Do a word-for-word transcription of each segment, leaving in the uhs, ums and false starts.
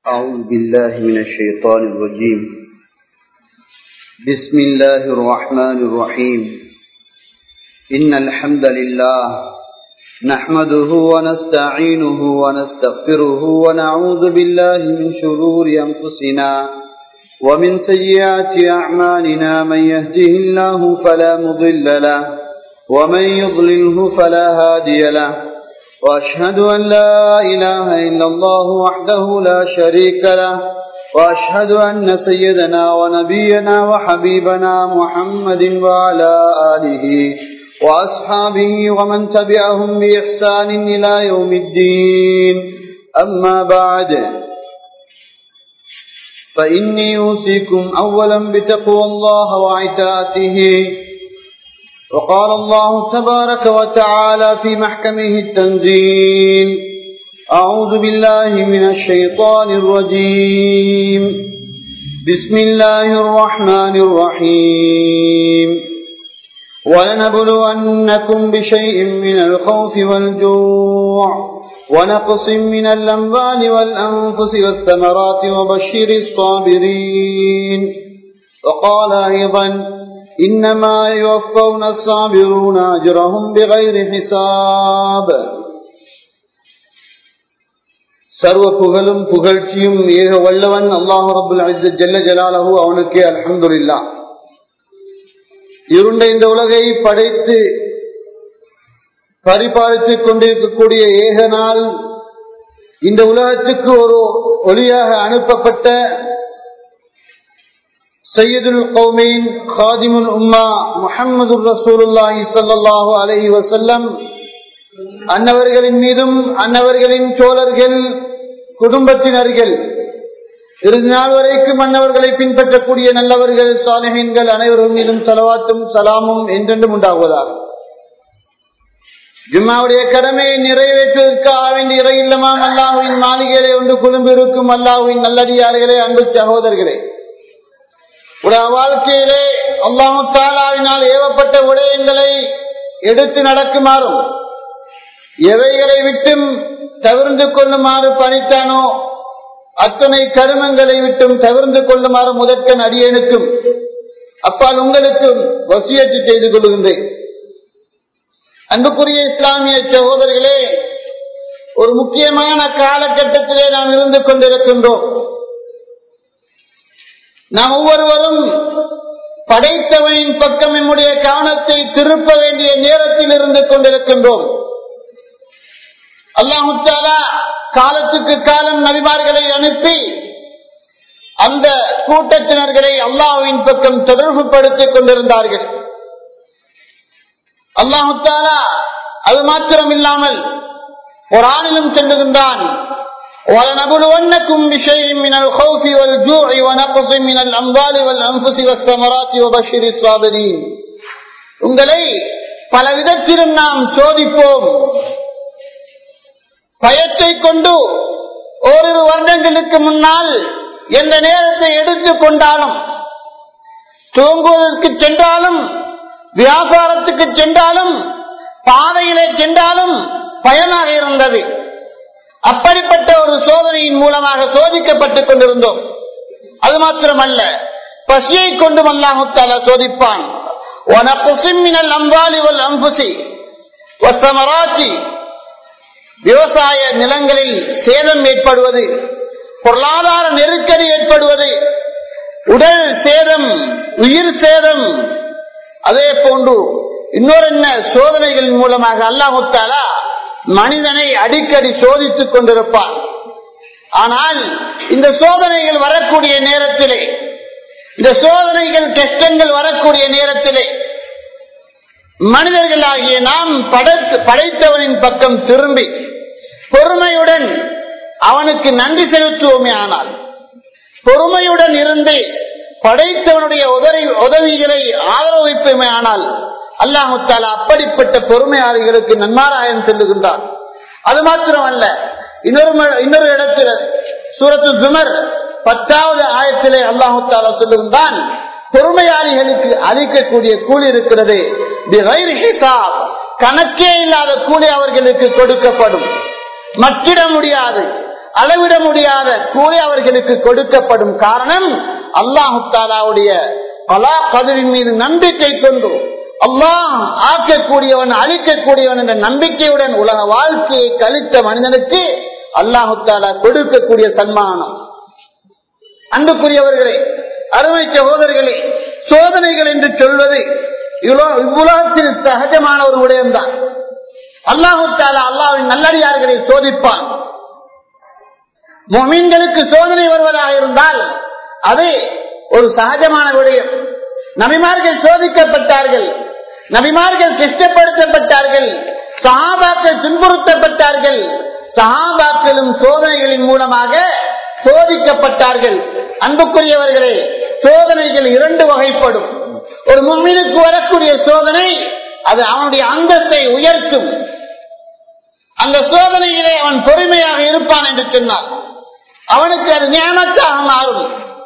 أعوذ بالله من الشيطان الرجيم. بسم الله الرحمن الرحيم. إن الحمد لله نحمده ونستعينه ونستغفره ونعوذ بالله من شرور أنفسنا ومن سيئات أعمالنا. من يهده الله فلا مضل له ومن يضلله فلا هادي له. وأشهد أن لا إله إلا الله وحده لا شريك له. وأشهد أن سيدنا ونبينا وحبيبنا محمد وعلى آله وأصحابه ومن تبعهم بإحسان إلى يوم الدين. أما بعد، فإني أوصيكم أولا بتقوى الله وعتاته. وقال الله تبارك وتعالى في محكمه التنزيل: أعوذ بالله من الشيطان الرجيم. بسم الله الرحمن الرحيم. ولنبلونكم بشيء من الخوف والجوع ونقص من الأموال والأنفس والثمرات وبشر الصابرين. وقال أيضا: إنما يوفون الصابرون أجرهم بغير حساب. சர்வ புகழும் புகழ்ச்சியும் ஏக வல்லவன் அல்லாஹ் ரப்புல் இஸ்ஸத் ஜல்ல ஜலாலுஹு அவனுக்கே அல்ஹம்துலில்லாஹ். இருண்ட இந்த உலகை படைத்து பரிபாலித்துக் கொண்டிருக்கக்கூடிய ஏக நாள் இந்த உலகத்துக்கு ஒரு ஒளியாக அனுப்பப்பட்ட சையதுல் கௌமீன் காதிமுல் உம்மா முஹம்மதுர் ரசூலுல்லாஹி ஸல்லல்லாஹு அலைஹி வஸல்லம் அன்னவர்களின் மீதும் அன்னவர்களின் தோழர்கள் குடும்பத்தினர்கள் இறுதி நாள் வரைக்கும் அன்னவர்களை பின்பற்றக்கூடிய நல்லவர்கள் சாலிஹீன்கள் அனைவரும் மீதும் ஸலவாத்தும் சலாமும் என்றென்றும் உண்டாகுவதாக. ஜும்மாவுடைய கடமையை நிறைவேற்றுவதற்காக வேண்டிய இறை இல்லமாம் அல்லாஹ்வின் மாளிகையிலே ஒன்று குழும்பு இருக்கும் அல்லாஹ்வின் நல்லடியார்களே, அன்பு சகோதரர்களே, உடைய வாழ்க்கையிலே அல்லாஹ் தஆலாவினால் ஏவப்பட்ட விடயங்களை எடுத்து நடக்குமாறும் எவைகளை விட்டும் தவிர்த்து கொள்ளுமாறு பணித்தானோ அத்தனை கருமங்களை விட்டும் தவிர்த்து கொள்ளுமாறு முதற்கன் அடியேனுக்கும் அப்பால் உங்களுக்கும் வசியத்து செய்து கொள்கின்றேன். அன்புக்குரிய இஸ்லாமிய சகோதரர்களே, ஒரு முக்கியமான காலகட்டத்திலே நாம் இருந்து கொண்டிருக்கின்றோம். நாம் ஒவ்வொருவரும் படைத்தவனின் பக்கம் நம்முடைய கவனத்தை திருப்ப வேண்டிய நேரத்தில் இருந்து கொண்டிருக்கின்றோம். அல்லாஹ் தஆலா காலத்துக்கு காலம் நபிமார்களை அனுப்பி அந்த கூட்டத்தினர்களை அல்லாஹ்வின் பக்கம் தொடர்பு படுத்திக் கொண்டிருந்தார்கள். அல்லாஹ் தஆலா அது மாத்திரம் இல்லாமல் குர்ஆனிலும் சொல்லுகின்றான்: وَلَنَبْلُوَنَّكُمْ بِشَيْءٍ مِنَ الْخَوْفِ وَالْجُوعِ وَنَقْصٍ مِنَ الْأَمْوَالِ وَالْأَنْفُسِ وَالثَّمَرَاتِ وَبَشِّرِ الصَّابِرِينَ. உங்களை பல விதத்திலும் நாம் சோதிப்போம். பயத்தை கொண்டு ஓரிரு வருடங்களுக்கு முன்னால் எந்த நேரத்தை எடுத்துக் கொண்டாலும், தூங்குவதற்கு சென்றாலும், வியாபாரத்துக்கு சென்றாலும், பாதையிலே சென்றாலும் பயனாக இருந்தது. அப்படிப்பட்ட ஒரு சோதனையின் மூலமாக சோதிக்கப்பட்டுக் கொண்டிருந்தோம். அது மாத்திரமல்ல, பசியை கொண்டும் அல்லாஹ் தஆலா சோதிப்பான். விவசாய நிலங்களில் சேதம் ஏற்படுவது, பொருளாதார நெருக்கடி ஏற்படுவது, உடல் சேதம், உயிர் சேதம், அதே போன்று இன்னொரு என்ன சோதனைகளின் மூலமாக அல்லாஹ் தஆலா மனிதனை அடிக்கடி சோதித்துக் கொண்டிருப்பான். ஆனால் இந்த சோதனைகள் வரக்கூடிய நேரத்திலே, இந்த சோதனைகள் கஷ்டங்கள் வரக்கூடிய நேரத்திலே மனிதர்களாகிய நாம் படைத்தவனின் பக்கம் திரும்பி பொறுமையுடன் அவனுக்கு நன்றி செலுத்துவோமே, ஆனால் பொறுமையுடன் இருந்து படைத்தவனுடைய உதவி உதவிகளை ஆதரவிப்போமே, ஆனால் அல்லாஹ் தஆலா அப்படிப்பட்ட பொறுமையாளிகளுக்கு நன்மாராயம் செல்லுகின்றார். அது மாத்திரமல்ல, இன்னொரு இன்னொரு இடத்தில் சூரத்து ஜுமர் பத்தாவது ஆயத்திலே அல்லாஹ் தஆலா சொல்லுகின்றான்: பொறுமையாளிகளுக்கு அளிக்கக்கூடிய கூலி இருக்கிறது, கணக்கே இல்லாத கூலி அவர்களுக்கு கொடுக்கப்படும். மற்றிட முடியாது. அளவிட முடியாத கூலி அவர்களுக்கு கொடுக்கப்படும். காரணம் அல்லாஹு தஆலாவுடைய அலா கதிரின் மீது நம்பிக்கை கொண்டு அல்லாஹ் ஆக்கக்கூடியவன் அழிக்கக்கூடியவன் என்ற நம்பிக்கையுடன் உலக வாழ்க்கையை கழித்த மனிதனுக்கு அல்லாஹு தஆலா கொடுக்கக்கூடிய சன்மானம். அன்புக்குரியவர்களே, அருமை சகோதரர்களே, சோதனைகள் என்று சொல்வது இவ்வுலகத்தில் சகஜமான ஒரு விடயம்தான். அல்லாஹு தஆலா அல்லாஹ்வின் நல்லடியார்களை சோதிப்பான். முஃமின்களுக்கு சோதனை வருவதாக இருந்தால் அது ஒரு சகஜமான விடயம். நபிமார்கள் சோதிக்கப்பட்டார்கள், நபிமார்கள் கஷ்டப்படுத்தப்பட்டார்கள், சஹாபாக்கள் துன்புறுத்தப்பட்டார்கள், சஹாபாக்களும் சோதனைகளின் மூலமாக சோதிக்கப்பட்டார்கள். அன்புக்குரியவர்களே, சோதனைகள் இரண்டு வகைப்படும். ஒரு முஃமினுக்கு வரக்கூடிய சோதனை அது அவனுடைய அந்தஸ்தை உயர்த்தும். அந்த சோதனையிலே அவன் பொறுமையாக இருப்பான் என்று சொன்னார், அவனுக்கு அது நியமத்தாக மாறும்.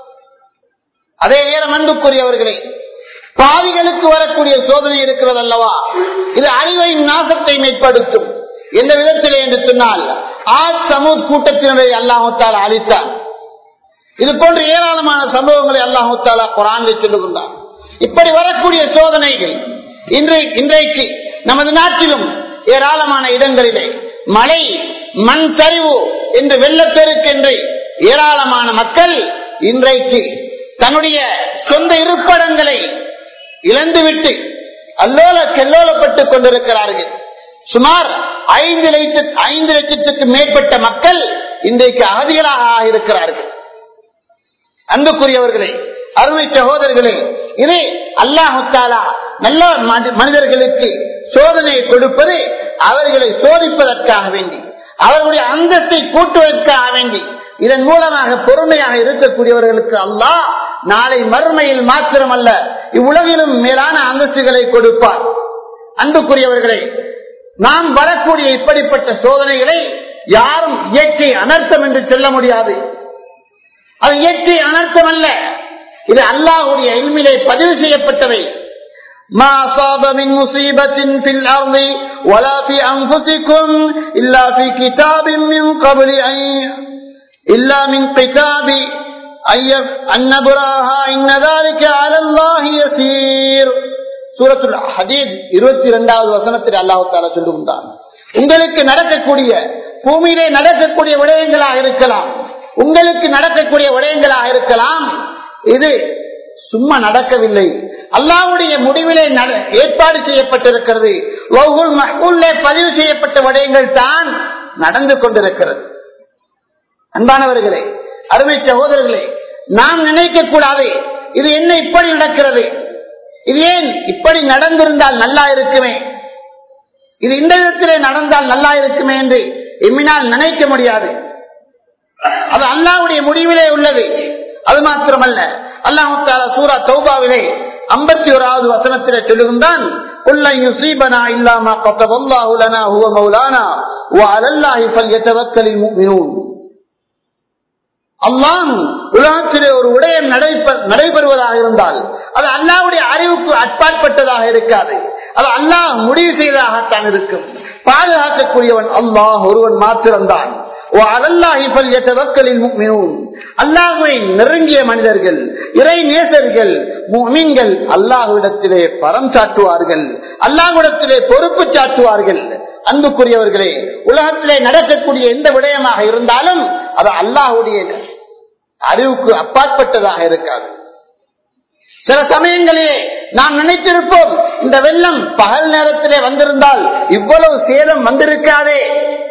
அதே நேரம் அன்புக்குரியவர்களே, பாவிகளுக்கு வரக்கூடிய சோதனை இருக்கிறது அல்லவா, இது அழிவையும் நாசத்தை மேற்படுத்தும். எந்த விதத்திலே என்று சொன்னால், ஆத் சமூத் கூட்டத்தினரை அல்லாஹ் தஆலா அழித்தார். இது போன்ற ஏராளமான சம்பவங்களை அல்லாஹ் தஆலா குர்ஆனில் சொல்லுகின்றார். இப்படி வரக்கூடிய சோதனைகள் இன்று இன்றைக்கு நமது நாட்டிலும் ஏராளமான இடங்களிலே மழை, மண் சரிவு என்று வெள்ளப்பெருக்கென்று ஏராளமான மக்கள் இன்றைக்கு தன்னுடைய சொந்த இருப்பிடங்களை இழந்துவிட்டு அல்லோல கல்லோலப்பட்டுக் கொண்டிருக்கிறார்கள். சுமார் ஐந்து லட்சத்து ஐந்து லட்சத்துக்கு மேற்பட்ட மக்கள் இன்றைக்கு அகதிகளாக இருக்கிறார்கள். அன்புக்குரியவர்களே, அருமை சகோதரர்களே, இது அல்லாஹு தஆலா நல்ல மனிதர்களுக்கு சோதனையை கொடுப்பது அவர்களை சோதிப்பதற்காக வேண்டி, அவர்களுடைய அந்தஸ்தை கூட்டுவதற்காக வேண்டி. இதன் மூலமாக பொறுமையாக இருக்கக்கூடியவர்களுக்கு அல்லாஹ் நாளை மறுமையில் மாத்திரமல்ல இவ்வுலகிலும் மேலான அந்தஸ்துகளை கொடுப்பார். அன்புக்குரியவர்களே, நாம் வரக்கூடிய இப்படிப்பட்ட சோதனைகளை யாரும் இயற்கை அனர்த்தம் என்று சொல்ல முடியாது. அது இயற்கை அனர்த்தம் அல்ல, இது அல்லாஹ்வுடைய இல்மிலே பதிவு செய்யப்பட்டவை. ما أصاب من مصيبة في الأرض ولا في أنفسكم إلا في كتاب من قبل أن إلا من كتاب أن نبراها إن ذلك على الله يسير. சூரத்துல் ஹதீத் இருபத்தி இரண்டாவது வசனத்தில் அல்லாஹ் தஆலா சொல்லுகின்றார், உங்களுக்கு நடக்கக்கூடிய பூமியிலே நடக்கக்கூடிய விடயங்களாக இருக்கலாம், உங்களுக்கு நடக்கக்கூடிய விடயங்களாக இருக்கலாம், இது சும்மா நடக்கவில்லை, அல்லாஹ்வுடைய முடிவிலே ஏற்பாடு செய்யப்பட்டிருக்கிறது, லௌஹுல் மஹ்ஃபூஸிலே பதிவு செய்யப்பட்ட விடயங்கள் தான் நடந்து கொண்டிருக்கிறது. அன்பானவர்களே, அருமை சகோதரர்களே, நாம் நினைக்க கூடாது இது என்ன இப்படி நடக்கிறது, இது ஏன் இப்படி நடந்திருந்தால் நல்லா இருக்குமே, இது இந்த விதத்திலே நடந்தால் நல்லா இருக்குமே என்று எம்மினால் நினைக்க முடியாது. அது அல்லாஹ்வுடைய முடிவிலே உள்ளது. அது மாத்திரமல்ல, அல்லாஹ் தஆலா சூரா தௌபாவிலே ஐம்பத்தி ஓராவது வசனத்திலே சொல்லுகின்றான், குல்லன் யுஸீபனா இல்லா மா கதபல்லாஹு லனா ஹுவ மௌலானா வ அலல்லாஹி ஃபல்யதவக்கலில் முஃமினூன். அல்லாஹ் உலகத்திலே ஒரு விடயம் நடைபெறுவதாக இருந்தால் அது அல்லாஹ்வுடைய அறிவுக்கு அட்பாற்பட்டதாக இருக்காது, அது அல்லாஹ் முடிவு செய்ததாகத்தான் இருக்கும். பாதுகாக்கக்கூடியவன் அல்லாஹ் ஒருவன் மாத்திரம்தான். அல்லாஹ்வை நெருங்கிய மனிதர்கள், இறை நேசர்கள், முஃமின்கள் அல்லாஹ்விடத்திலே பரம் சாட்டுவார்கள், அல்லாஹ்விடத்திலே பொறுப்பு சாட்டுவார்கள். அன்புக்குரியவர்களே, உலகத்திலே நடக்கக்கூடிய எந்த விடயமாக இருந்தாலும் அது அல்லாஹ்வுடைய அறிவுக்கு அப்பாற்பட்டதாக இருக்காது. சில சமயங்களிலே நாம் நினைத்திருப்போம், இந்த வெள்ளம் பகல் நேரத்திலே வந்திருந்தால் இவ்வளவு சேதம் வந்திருக்காதே,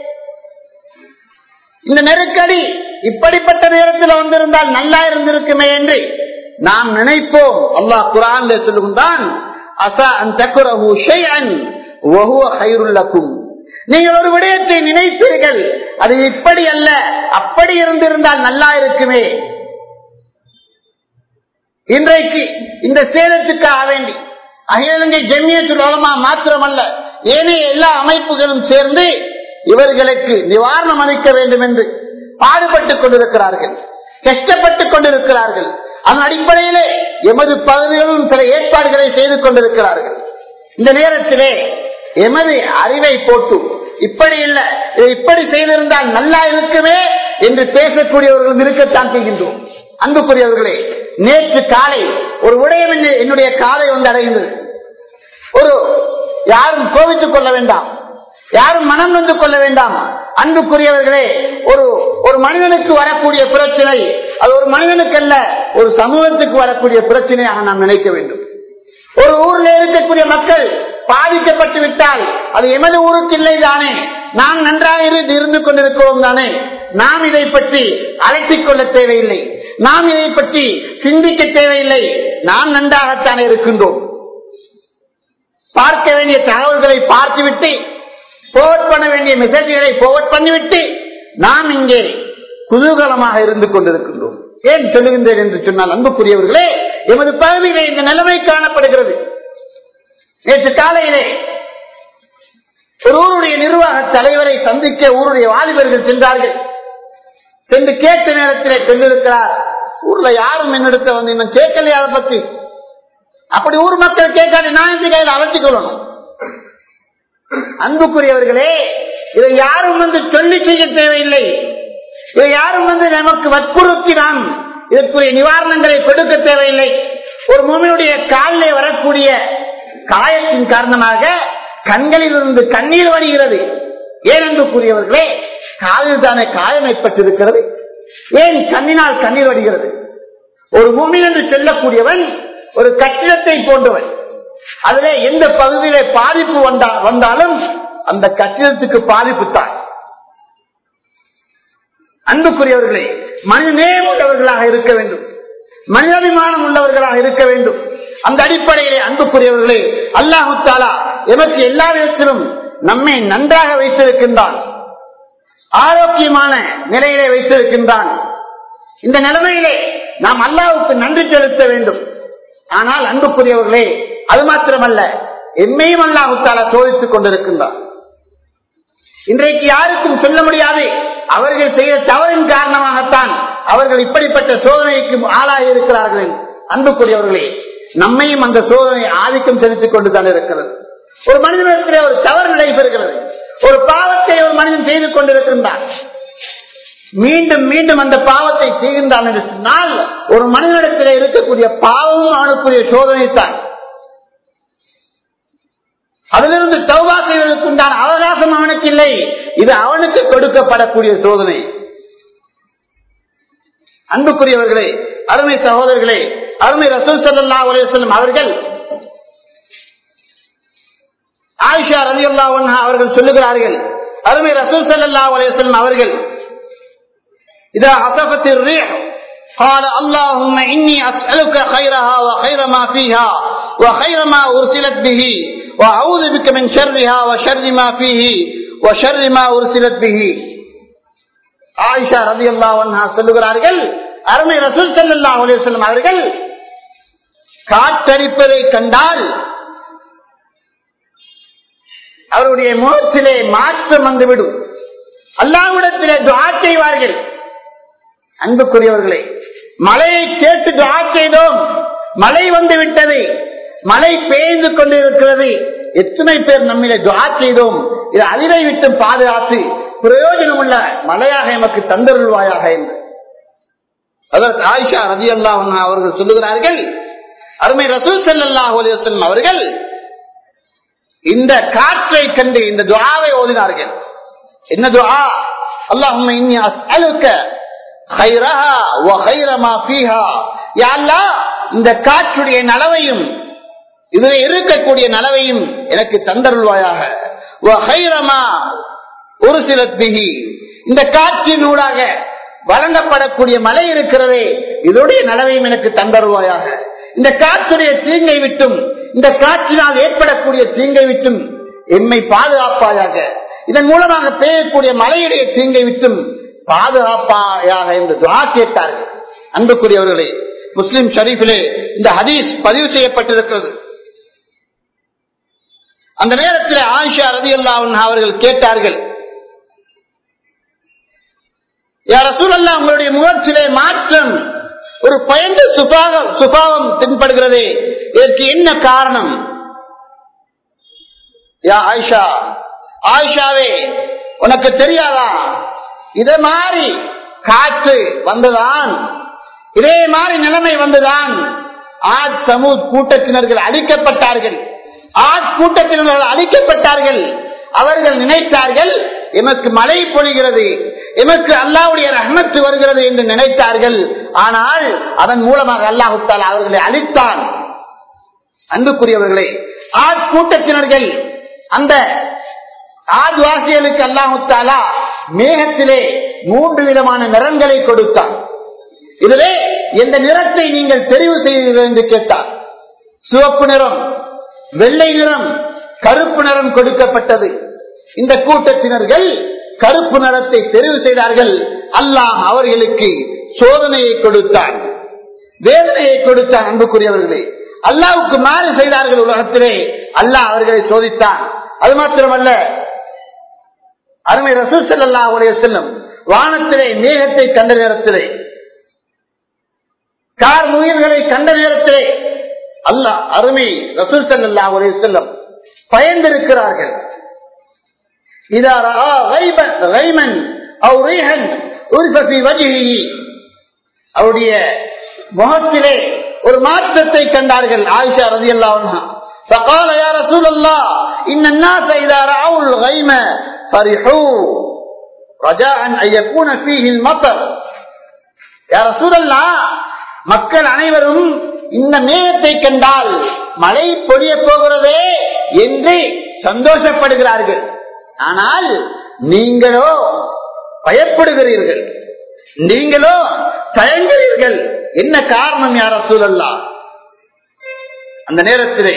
இந்த நெருக்கடி இப்படிப்பட்ட நேரத்தில் வந்திருந்தால் நல்லா இருந்திருக்குமே என்று நாம் நினைப்போம். அல்லாஹ் குர்ஆனிலே சொல்லுகின்றான், அஸா அன் தக்ரஹு ஷைஅன் வ ஹுவ கைருல் லக்கும். நீங்கள் ஒரு விடயத்தை நினைப்பீர்கள், அது இப்படி அல்ல அப்படி இருந்திருந்தால் நல்லா இருக்குமே. இன்றைக்கு இந்த சேதத்துக்காக வேண்டி அகில இலங்கை ஜம்மியத்துல் உலமா மாத்திரமல்ல ஏனைய எல்லா அமைப்புகளும் சேர்ந்து இவர்களுக்கு நிவாரணம் அளிக்க வேண்டும் என்று பாடுபட்டுக் கொண்டிருக்கிறார்கள், கஷ்டப்பட்டுக் கொண்டிருக்கிறார்கள். அதன் அடிப்படையிலே எமது பகுதிகளிலும் சில ஏற்பாடுகளை செய்து கொண்டிருக்கிறார்கள். இந்த நேரத்திலே எமது அறிவை போட்டு இப்படி இல்லை இப்படி செய்திருந்தால் நல்லா இருக்குமே என்று பேசக்கூடியவர்களும் இருக்கத்தான் செய்கின்றோம். அன்புக்குரியவர்களே, நேற்று காலை ஒரு விடயம் என்னுடைய காலை வந்து அடைகின்றது. ஒரு யாரும் கோபித்துக் கொள்ள வேண்டாம், யாரும் மனம் நொந்து கொள்ள வேண்டாம். அன்புக்குரியவர்களே, ஒரு ஒரு மனிதனுக்கு வரக்கூடிய பிரச்சனை அது ஒரு மனிதனுக்கு அல்ல, ஒரு சமூகத்துக்கு வரக்கூடிய பிரச்சனையாக நாம் நினைக்க வேண்டும். ஒரு ஊரில் இருக்கக்கூடிய மக்கள் பாதிக்கப்பட்டு விட்டால் அது எமது ஊருக்கு இல்லை தானே, நாம் நன்றாக இருந்து இருந்து கொண்டிருக்கிறோம் தானே, நாம் இதை பற்றி அலட்டிக் கொள்ள தேவையில்லை, நாம் இதை பற்றி சிந்திக்க தேவையில்லை, நாம் நன்றாகத்தானே இருக்கின்றோம். பார்க்க வேண்டிய தகவல்களை பார்த்துவிட்டு போர்ட் பண்ண வேண்டிய மெசேஜ்களை போர்ட் பண்ணிவிட்டு நாம் இங்கே குதூகலமாக இருந்து கொண்டிருக்கின்றோம். ஏன் சொல்லுகின்றேன் என்று சொன்னால், அன்புக்குரியவர்களே, எமது பகுதியிலே இந்த நிலைமை காணப்படுகிறது. நேற்று காலையிலே ஒரு ஊருடைய நிர்வாக தலைவரை சந்திக்க ஊருடைய வாலிபர்கள் சென்றார்கள். சென்று கேட்ட நேரத்திலே சொல்லிருக்கிறார், ஊர்ல யாரும் என்னிடத்தை வந்து இன்னும் கேட்கலையே அதை பத்தி. அப்படி ஊர் மக்கள் கேட்காது, நான் இந்த கையில் அழைத்துக் கொள்ளணும். அன்புக்குரியவர்களே, இதை யாரும் வந்து சொல்லி செய்ய தேவையில்லை, இதை யாரும் வந்து நமக்கு வற்புறுத்தி நாம் இதற்குரிய நிவாரணங்களை கொடுக்க தேவையில்லை. ஒரு மூமினுடைய காலிலே வரக்கூடிய காயத்தின் காரணமாக கண்களில் இருந்து கண்ணீர் வருகிறது. ஏன் அன்புக்குரியவர்களே, காலில் தானே காயம் ஏற்பட்டிருக்கிறது, ஏன் கண்ணினால் கண்ணீர் வருகிறது? ஒரு மூமின் என்று சொல்லக்கூடியவன் ஒரு கட்டிடத்தை போன்றவன். அதிலே எந்த பகுதியிலே பாதிப்பு வந்தாலும் அந்த கட்டிடத்துக்கு பாதிப்பு தான். அன்புக்குரியவர்களே, மனித நேயம் உள்ளவர்களாக இருக்க வேண்டும், மனிதாபிமானம் உள்ளவர்களாக இருக்க வேண்டும். அந்த அடிப்படையிலே அன்புக்குரியவர்களே, அல்லாஹு தஆலா எமக்கு எல்லா விதத்திலும் நம்மை நன்றாக வைத்திருக்கின்றான், ஆரோக்கியமான நிலையிலே வைத்திருக்கின்றான். இந்த நிலைமையிலே நாம் அல்லாஹ்வுக்கு நன்றி செலுத்த வேண்டும். ஆனால் அன்புக்குரியவர்களே, அது மாத்திரமல்ல, எம்மையும் அல்லாஹ் தஆலா சோதித்துக் கொண்டிருக்கின்றார். இன்றைக்கு யாருக்கும் சொல்ல முடியாது, அவர்கள் செய்த தவறின் காரணமாகத்தான் அவர்கள் இப்படிப்பட்ட சோதனைக்கு ஆளாகி இருக்கிறார்கள். அன்புக்குரியவர்களே, நம்மையும் அந்த சோதனை ஆதிக்கம் செலுத்திக் கொண்டுதான் இருக்கிறது. ஒரு மனிதனிடத்திலே ஒரு தவறு நடைபெறுகிறது, ஒரு பாவத்தை ஒரு மனிதன் செய்து கொண்டிருக்கின்றான், மீண்டும் மீண்டும் அந்த பாவத்தை செய்கின்றான் என்று சொன்னால் ஒரு மனிதனிடத்திலே இருக்கக்கூடிய பாவமும் அவனுக்குரிய சோதனை தான். அதிலிருந்து தௌபா செய்வதற்குண்டான அவகாசம் அவனுக்கு இல்லை, இது அவனுக்கு கொடுக்கப்படக்கூடிய சோதனை. அன்புக்குரியவர்களே, அருமை சகோதரர்களே, அருமை ரசூல் ஸல்லல்லாஹு அலைஹி வஸல்லம் அவர்கள் ஆயிஷா ரலியல்லாஹு அன்ஹா அவர்கள் சொல்லுகிறார்கள், அருமை ரசூல் ஸல்லல்லாஹு அலைஹி வஸல்லம் அவர்கள் இதா அஸஃபத்திர் ரீஹ் قال اللهم اني اسالك خيرها وخير ما فيها وخير ما ارسلت به واعوذ بك من شرها وشر ما فيه وشر ما ارسلت به. ஆயிஷா ரலியல்லாஹு அன்ஹா சொல்லுகிறார்கள், அருமை ரசூல் ஸல்லல்லாஹு அலைஹி வஸல்லம் அவர்கள் காற்றடிப்பதை கண்டால் அவருடைய முகத்திலே மாற்றம் வந்துவிடும், அல்லாஹ்விடத்திலே துஆ செய்வார்கள். அன்புக்குரியவர்களே, மழையை கேட்டு துஆ செய்தோம், மழை வந்து விட்டது, மழை பெய்து கொண்டிருக்கிறது, எத்தனை பேர் நம்மிலே துஆ செய்தோம், இது அதிரை விட்டு பாதுகாத்து பிரயோஜனம் உள்ள மழையாக எமக்கு தந்தருள்வாயாக என்று. அதற்கு ஆயிஷா ரலியல்லாஹு அன்ஹா அவர்கள் சொல்லுகிறார்கள், அருமை ரசூல் ஸல்லல்லாஹு அலைஹி வஸல்லம் அவர்கள் இந்த காற்றை கண்டு இந்த துஆவை ஓதினார்கள். என்ன துஆ? அல்லாஹும்ம இன்னி அஸ்அலுக கைரஹா வ கைர மா ஃபீஹா. யா அல்லாஹ், இந்த காற்றுடைய நலவையும் இதிலே இருக்கக்கூடிய நலவையும் எனக்கு தந்தருள்வாயாக. வ கைர மா உர்சிலத் பிஹி, இந்த காற்றினூடாக வழங்கப்படக்கூடிய மழை இருக்கிறதே, இதோடைய நலவையும் எனக்கு தந்தருள்வாயாக. இந்த காற்றுடைய தீங்கை விட்டும், இந்த காற்றினால் ஏற்படக்கூடிய தீங்கை விட்டும் எம்மை பாதுகாப்பாயாக. இதன் மூலமாக பெய்யக்கூடிய மழையுடைய தீங்கை விட்டும் பாதுகாப்பாயாக என்று துஆ கேட்டார்கள். அன்புக்குரியவர்களே, முஸ்லிம் ஷரீஃபிலே இந்த ஹதீஸ் பதிவு செய்யப்பட்டிருக்கிறது. அந்த நேரத்தில் ஆயிஷா ரலியல்லாஹு அன்ஹா அவர்கள் கேட்டார்கள், யா ரசூலல்லாஹ், உங்களுடைய முகத்திலே மாற்றம், ஒரு பயந்த சுபாவம் சுபாவம் தென்படுகிறதே, இதற்கு என்ன காரணம்? யா ஆயிஷா, ஆயிஷாவே, உனக்கு தெரியாதா, இத மாதிரி காற்று வந்துதான், இதே மாதிரி நிலைமை வந்துதான். ஆத் சமூத் கூட்டத்தினர்கள் அழிக்கப்பட்டார்கள். ஆத் கூட்டத்தினர்கள் அழிக்கப்பட்டார்கள். அவர்கள் நினைத்தார்கள் எமக்கு மழை பொழிகிறது, எமக்கு அல்லாஹ்வுடைய ரஹ்மத் வருகிறது என்று நினைத்தார்கள். ஆனால் அதன் மூலமாக அல்லாஹ் தஆலா அவர்களை அழித்தான். அன்புக்குரியவர்களே, ஆத் கூட்டத்தினர்கள் அந்த ஆத்வாசிகளுக்கு அல்லாஹ் தஆலா மேகத்திலே மூன்று விதமான நிறங்களை கொடுத்தான். இதிலே எந்த நிறத்தை நீங்கள் தெரிவு செய்வீர்கள் என்று கேட்டார். சிவப்பு நிறம், வெள்ளை நிறம், கருப்பு நிறம் கொடுக்கப்பட்டது. இந்த கூட்டத்தினர்கள் கருப்பு நிறத்தை தெரிவு செய்தார்கள். அல்லாஹ் அவர்களுக்கு சோதனையை கொடுத்தான், வேதனையை கொடுத்தான். அன்புக்குரியவர்களே, அல்லாஹ்வுக்கு மாறு செய்தார்கள். உலகத்திலே அல்லாஹ் அவர்களை சோதித்தான். அது மாத்திரமல்ல, அருமை ரசூல் ஸல்லல்லாஹு அலைஹி வஸல்லம் வானத்திலே மேகத்தை கண்ட நேரத்திலே, கார் முயல்களை கண்ட நேரத்திலே அல்லாஹ் அருமை ரசூல் ஸல்லல்லாஹு அலைஹி வஸல்லம் பயந்திருக்கிறார்கள். இதா ரஆ கைபன் கைமன் அவ் ரீஹன் உரிஃப ஃபீ வஜ்ஹிஹி, அவருடைய முகத்திலே ஒரு மாற்றத்தை கண்டார்கள். ஆயிஷா ரலியல்லாஹு அன்ஹா فقال يا رسول الله ان الناس اذا راوا الغيم فرحوا رجاء ان يكون فيه المطر. يا رسول الله, மக்கள் அனைவரும் இந்த மேகத்தை கண்டால் மழை பொழிய போகிறதே என்று சந்தோஷப்படுகிறார்கள். ஆனால் நீங்களோ பயப்படுகிறீர்கள், நீங்களோ தயங்குகிறீர்கள். என்ன காரணம் யா ரசூலல்லாஹ்? அந்த நேரத்திலே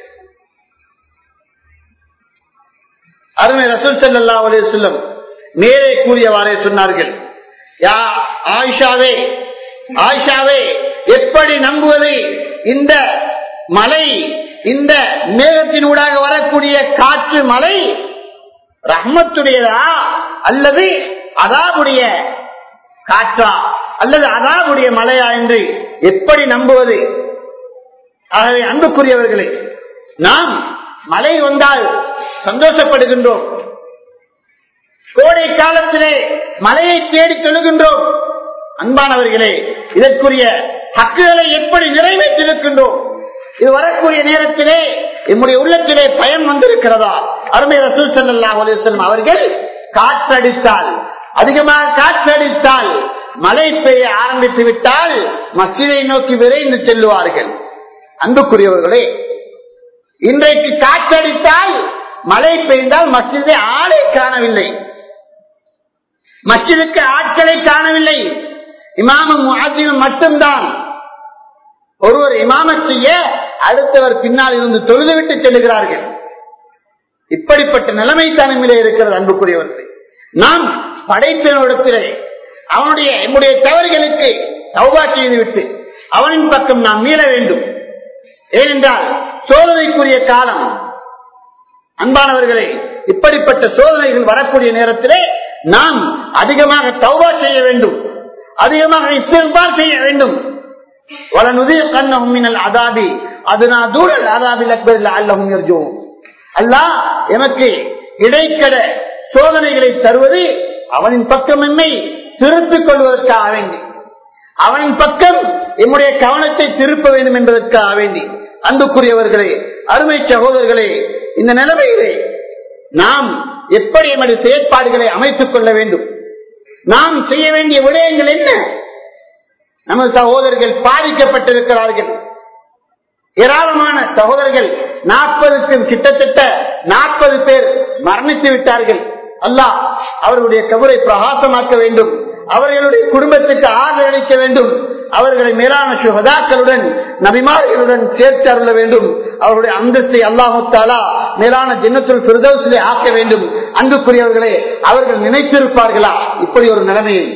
அருமை ரசூல் ஸல்லல்லாஹு அலைஹி வஸல்லம் நேரே கூறியவாறே சொன்னார்கள், யா ஆயிஷாவே, ஆயிஷாவே, எப்படி நம்புவது? இந்த மலை, இந்த மேகத்தினூடாக வரக்கூடிய காற்று மலை ரஹ்மத்துடையதா அல்லது அதாபுடைய காற்றா அல்லது அதாபுடைய மலையா என்று எப்படி நம்புவது? ஆகவே அன்புக்குரியவர்களே, நாம் மழை வந்தால் சந்தோஷப்படுகின்றோம். கோடை காலத்திலே மழையை தேடி தொழுகின்றோம். அன்பானவர்களே, இதற்குரிய ஹக்குகளை எப்படி நிறைவேற்றிருக்கின்றோம்? இது வரக்கூடிய நேரத்திலே நம்முடைய உள்ளத்திலே பயம் வந்திருக்கிறதா? அருமை ரசூல் ஸல்லல்லாஹு அலைஹி வஸல்லம் அவர்கள் காற்றடித்தால், அதிகமாக காற்றடித்தால், மழை பெய்ய ஆரம்பித்து விட்டால் மஸ்ஜிதை நோக்கி விரைந்து செல்லுவார்கள். அன்புக்குரியவர்களே, இன்றைக்கு காற்றடித்தால் மழை பெய்தால் மஸ்ஜிதை ஆளை காணவில்லை, மஸ்ஜிதுக்கு ஆட்களை காணவில்லை, இமாமும் முஅஜ்ஜினும் மட்டும்தான். ஒருவர் இமாமத் செய்ய அடுத்தவர் பின்னால் இருந்து தொழுதுவிட்டு செல்லுகிறார்கள். இப்படிப்பட்ட நிலைமை தானே இருக்கிறது. அன்புக்குரியவர்களே, நாம் படைத்தவனிடத்திலே அவனுடைய நம்முடைய தவறுகளுக்கு தௌபா செய்துவிட்டு அவனின் பக்கம் நாம் மீள வேண்டும். ஏனென்றால் சோதனைக்குரிய காலம். அன்பானவர்களே, இப்படிப்பட்ட சோதனைகள் வரக்கூடிய நேரத்திலே நாம் அதிகமாக தௌபா செய்ய வேண்டும், அதிகமாக இஸ்திக்பார் செய்ய வேண்டும். அல்லாஹ் எமக்கு இடைக்கட சோதனைகளை தருவது அவனின் பக்கம் என்னை திருப்பிக் கொள்வதற்காக வேண்டி, அவனின் பக்கம் என்னுடைய கவனத்தை திருப்ப வேண்டும் என்பதற்காக வேண்டி. அன்புக்குரியவர்களே, அருமை சகோதரர்களே, இந்த நிலைமையிலே நாம் எப்படி எமது செயற்பாடுகளை அமைத்துக் கொள்ள வேண்டும்? நாம் செய்ய வேண்டிய விடயங்கள் என்ன? நமது சகோதரர்கள் பாதிக்கப்பட்டிருக்கிறார்கள். ஏராளமான சகோதரர்கள், நாற்பதுக்கும் கிட்டத்தட்ட நாற்பது பேர் மரணித்து விட்டார்கள். அல்லாஹ் அவர்களுடைய கபரை பிரகாசமாக்க வேண்டும், அவர்களுடைய குடும்பத்துக்கு ஆதரவளிக்க வேண்டும், அவர்களை மேலான சுஹதாக்களுடன் நபிமார்களுடன் சேர்த்து அருள வேண்டும், அவருடைய அந்தஸ்தை அல்லாஹு தஆலா மேலான ஜன்னத்துல் ஃபிர்தௌஸிலே ஆக்க வேண்டும். அன்புக்குரியவர்களே, அவர்கள் நினைத்திருப்பார்களா இப்படி ஒரு நிலைமையை?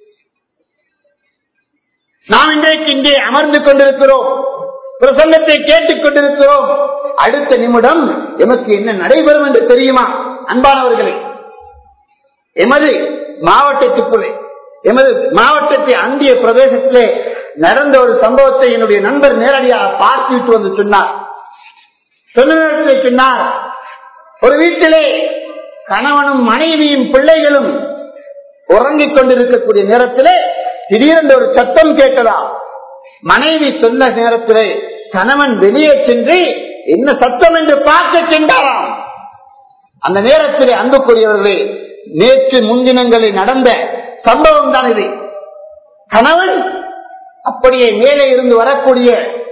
நாம் இன்றைக்கு இங்கே அமர்ந்து கொண்டிருக்கிறோம், பிரசங்கத்தை கேட்டுக் கொண்டிருக்கிறோம். அடுத்த நிமிடம் எமக்கு என்ன நடைபெறும் என்று தெரியுமா? அன்பானவர்களே, எமது மாவட்டத்துக்குள்ளே, எமது மாவட்டத்தை அண்டிய பிரதேசத்திலே நடந்த ஒரு சம்பவத்தை என்னுடைய நண்பர் நேரடியாக பார்த்துவிட்டு வந்து சொன்னார். சொன்ன சொன்னார், ஒரு வீட்டிலே கணவனும் மனைவியும் பிள்ளைகளும் உறங்கிக் கொண்டிருக்கக்கூடிய நேரத்திலே திடீரென்று ஒரு சத்தம் கேட்கலாம். மனைவி சொன்ன நேரத்திலே கணவன் வெளியே சென்று என்ன சத்தம் என்று பார்க்க சென்றாராம். அந்த நேரத்திலே அன்புக்குரியவர்களே, நேற்று முன்தினங்களில் நடந்த சம்பவம் தான் இது. கணவன் அப்படியே மேலே இருந்து வரக்கூடிய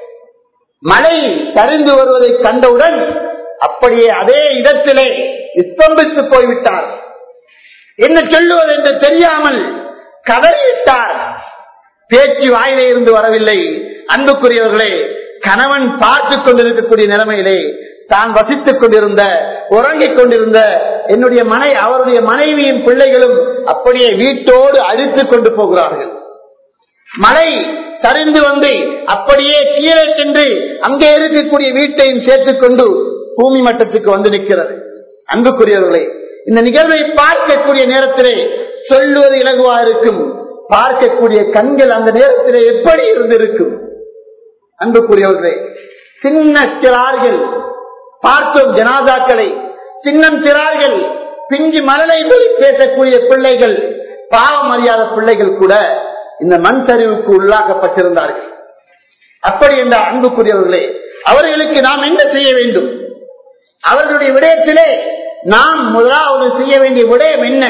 மழை சரிந்து வருவதை கண்டவுடன் அப்படியே அதே இடத்திலே ஸ்தம்பித்து போய்விட்டார். என்ன சொல்லுவது என்று தெரியாமல் கதறிவிட்டார். பேச்சு வாயிலே இருந்து வரவில்லை. அன்புக்குரியவர்களே, கணவன் பார்த்துக் கொண்டிருக்கக்கூடிய நிலைமையிலே தான் வசித்துக் கொண்டிருந்த உறங்கிக் கொண்டிருந்த என்னுடைய மனை அவருடைய மனைவியின் பிள்ளைகளும் அப்படியே வீட்டோடு அழித்துக் கொண்டு போகிறார்கள். மழை சரிந்து வந்து அப்படியே கீழே சென்று அங்கே இருக்கக்கூடிய வீட்டையும் சேர்த்துக் கொண்டு பூமி மட்டத்துக்கு வந்து நிற்கிறது. அன்புக்குரியவர்களே, இந்த நிகழ்வை பார்க்கக்கூடிய நேரத்திலே சொல்லுவது இலகுவா இருக்கும், பார்க்கக்கூடிய கண்கள் அந்த நேரத்திலே எப்படி இருந்திருக்கும். அன்புக்குரியவர்களே, சின்ன சிறார்கள் பார்த்தோம் ஜனாதாக்களை, சின்னம் சிறார்கள், பிஞ்சு மலலை பேசக்கூடிய பிள்ளைகள், பாவம் அறியாத பிள்ளைகள் கூட இந்த மண் சரிவுக்கு உள்ளாக்கப்பட்டிருந்தார்கள். அப்படி என்ற அன்புக்குரியவர்களே, அவர்களுக்கு நாம் என்ன செய்ய வேண்டும்? அவர்களுடைய விடயத்திலே நாம் முதலாவது செய்ய வேண்டிய விடயம் என்ன?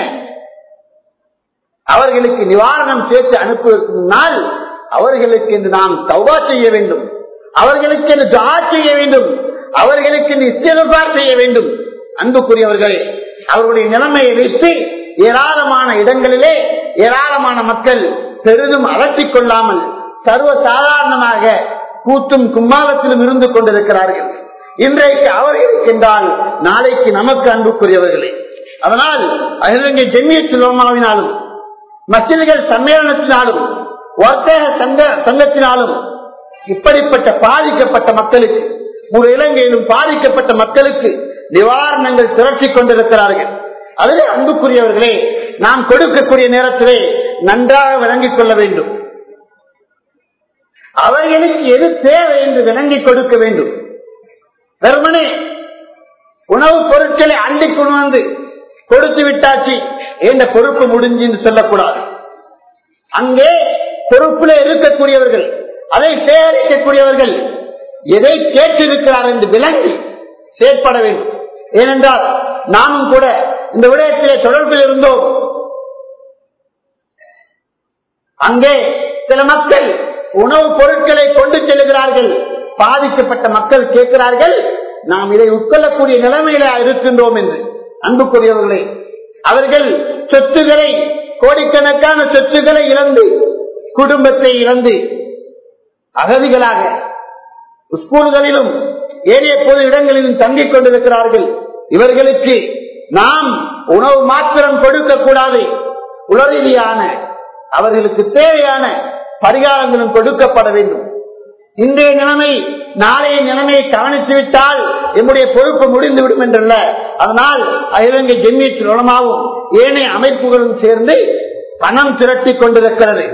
அவர்களுக்கு நிவாரணம் சேர்த்து அனுப்புவதற்கு முன்னால் அவர்களுக்கு என்று நாம் தௌபா செய்ய வேண்டும், அவர்களுக்கு என்று துஆ செய்ய வேண்டும், அவர்களுக்கு இஸ்திக்ஃபார் செய்ய வேண்டும். அன்புக்குரியவர்களே, அவருடைய நிலைமையை வைத்து ஏராளமான இடங்களிலே ஏராளமான மக்கள் பெரிதும் அலட்டிக் கொள்ளாமல் சர்வ சாதாரணமாக கூத்தும் கும்மாளத்திலும் இருந்து கொண்டிருக்கிறார்கள். இன்றைக்கு அவர்களுக்கு என்றால் நாளைக்கு நமக்கு அன்புக்குரியவர்களே. அதனால் அகிலங்கை ஜெமியத்துல் உலமாவினாலும் மஸ்ஜிதுகள் சம்மேளனத்தினாலும் வர்த்தக சங்க சங்கத்தினாலும் இப்படிப்பட்ட பாதிக்கப்பட்ட மக்களுக்கு, ஒரு இலங்கையிலும் பாதிக்கப்பட்ட மக்களுக்கு நிவாரணங்கள் திரட்டிக் கொண்டிருக்கிறார்கள். அதிலே அன்புக்குரியவர்களே, நாம் கொடுக்கக்கூடிய நேரத்திலே நன்றாக விளங்கிக் கொள்ள வேண்டும். அவர்களுக்கு எது தேவை என்று விளங்கி கொடுக்க வேண்டும். வெறுமனே உணவுப் பொருட்களை அள்ளி கொண்டு வந்து கொடுத்து விட்டாச்சு என்ற பொறுப்பு முடிஞ்சு என்று சொல்லக்கூடாது. அங்கே பொறுப்பில் இருக்கக்கூடியவர்கள், அதை சேகரிக்கக்கூடியவர்கள் எதை கேட்டிருக்கிறார் என்று விளங்கி செயற்பட வேண்டும். ஏனென்றால் நாமும் கூட இந்த விடயத்திலே தொடர்பில் இருந்தோம். அங்கே சில மக்கள் உணவுப் பொருட்களை கொண்டு செல்கிறார்கள். பாதிக்கப்பட்ட மக்கள் கேட்கிறார்கள், நாம் இதை உட்கொள்ளக்கூடிய நிலைமையில இருக்கின்றோம் என்று. அன்புக்குரியவர்களே, அவர்கள் சொத்துக்களை, கோடிக்கணக்கான சொத்துக்களை இழந்து, குடும்பத்தை இழந்து அகதிகளாக ஸ்கூல்களிலும் ஏனைய பொது இடங்களிலும் தங்கிக் கொண்டிருக்கிறார்கள். இவர்களுக்கு நாம் உணவு மாத்திரம் கொடுக்க கூடாது, உளரீதியான அவர்களுக்கு தேவையான பரிகாரங்களும் கொடுக்கப்பட வேண்டும். இன்றைய நிலைமை நாளைய நிலைமையை கவனித்துவிட்டால் நம்முடைய பொறுப்பு முடிந்துவிடும் என்றல்ல. அதனால் இலங்கை ஜெமியத்துல் உலமாவும் ஏனைய அமைப்புகளும் சேர்ந்து பணம் திரட்டிக் கொண்டிருக்கிறது.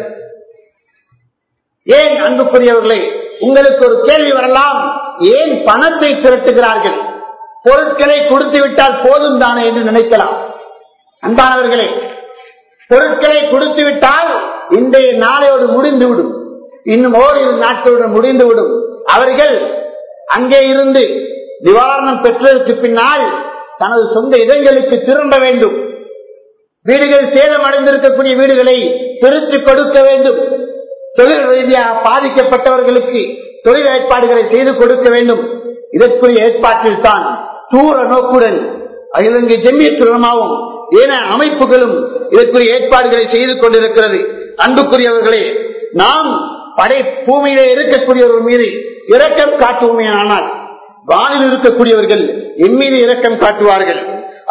ஏன் அன்புக்குரியவர்களே, உங்களுக்கு ஒரு கேள்வி வரலாம், ஏன் பணத்தை திரட்டுகிறார்கள்? பொருட்களை கொடுத்து விட்டால் போதும் தானே என்று நினைக்கலாம். அன்பானவர்களே, பொருட்களை கொடுத்து விட்டால் இன்றைய நாளையோடு முடிந்துவிடும், இன்னும் ஓரிரு நாட்களுடன் முடிந்துவிடும். அவர்கள் அங்கே இருந்து நிவாரணம் பெற்றதற்கு பின்னால் தனது சொந்த இடங்களுக்கு திரும்ப வேண்டும். வீடுகள் சேதம் அடைந்திருக்கக்கூடிய வீடுகளை பிரித்து கொடுக்க வேண்டும். தொழில் ரீதியாக பாதிக்கப்பட்டவர்களுக்கு தொழில் ஏற்பாடுகளை செய்து கொடுக்க வேண்டும். இதற்குரிய ஏற்பாட்டில் தான் தூர நோக்குடன் இலங்கை ஜெமியத்துல் உலமாவும் ஏன அமைப்புகளும் இதற்குரிய ஏற்பாடுகளை செய்து கொண்டிருக்கிறது. அன்புக்குரியவர்களே, நாம் படை பூமியிலே இருக்கக்கூடியவர்கள் மீது இரக்கம் காட்டுவோமேயானால் வானில் இருக்கக்கூடியவர்கள் என் மீது இரக்கம் காட்டுவார்கள்.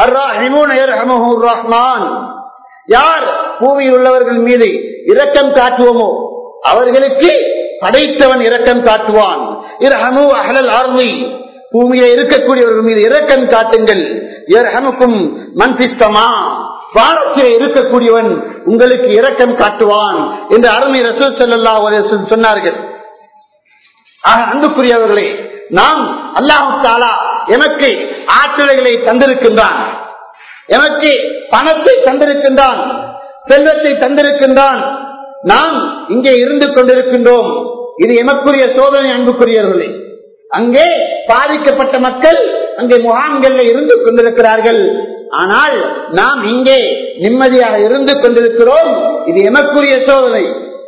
ரஹ்மான், யார் பூமியில் உள்ளவர்கள் மீது இரக்கம் காட்டுவோமோ அவர்களுக்கு படைத்தவன் இரக்கம் காட்டுவான். இரஹமு அஹ்லல் அர்தி, பூமியிலே இருக்கக்கூடியவர்கள் மீது இரக்கம் காட்டுங்கள். யர்ஹமுக்கும் மன் ஃபிஸ் ஸமா, வானத்திலே இருக்கக்கூடியவன் உங்களுக்கு இரக்கம் காட்டுவான் என்று அருமை ரசூல் ஸல்லல்லாஹு அலைஹி வஸல்லம் சொன்னார்கள். அன்புக்குரியவர்களே, நாம் அல்லாஹ் தஆலா எமக்கு ஆற்றல்களை தந்திருக்கின்றான், எமக்கு பணத்தை தந்திருக்கின்றான், செல்வத்தை தந்திருக்கின்றான். நாம் இங்கே இருந்து கொண்டிருக்கின்றோம். இது எமக்குரிய சோதனை. அன்புக்குரியவர்களே, அங்கே பாதிக்கப்பட்ட மக்கள் அங்கே முகாம்களில் இருந்து கொண்டிருக்கிறார்கள். ஆனால் நாம் இங்கே நிம்மதியாக இருந்து கொண்டிருக்கிறோம். இது எமக்குரிய சோதனை.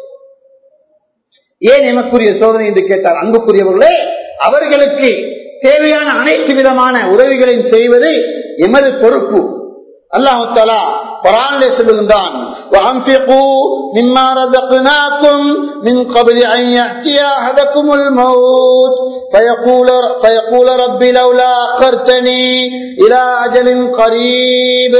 ஏன் எமக்குரிய சோதனை என்று கேட்டார். அன்புக்குரியவர்களே, அவர்களுக்கு தேவையான அனைத்து விதமான உதவிகளையும் செய்வது எமது பொறுப்பு. அல்லாஹ் தஆலா குர்ஆனிலே சொல்லுகின்றான், وَأَنْفِقُوا مِمَّا رَزَقْنَاكُمْ مِنْ قَبْلِ أَنْ يَأْتِيَ أَحَدَكُمُ الْمَوْتُ فَيَقُولَ فَيَقُولَ رَبِّ لَوْلَا أَخَّرْتَنِي إِلَى أَجَلٍ قَرِيبٍ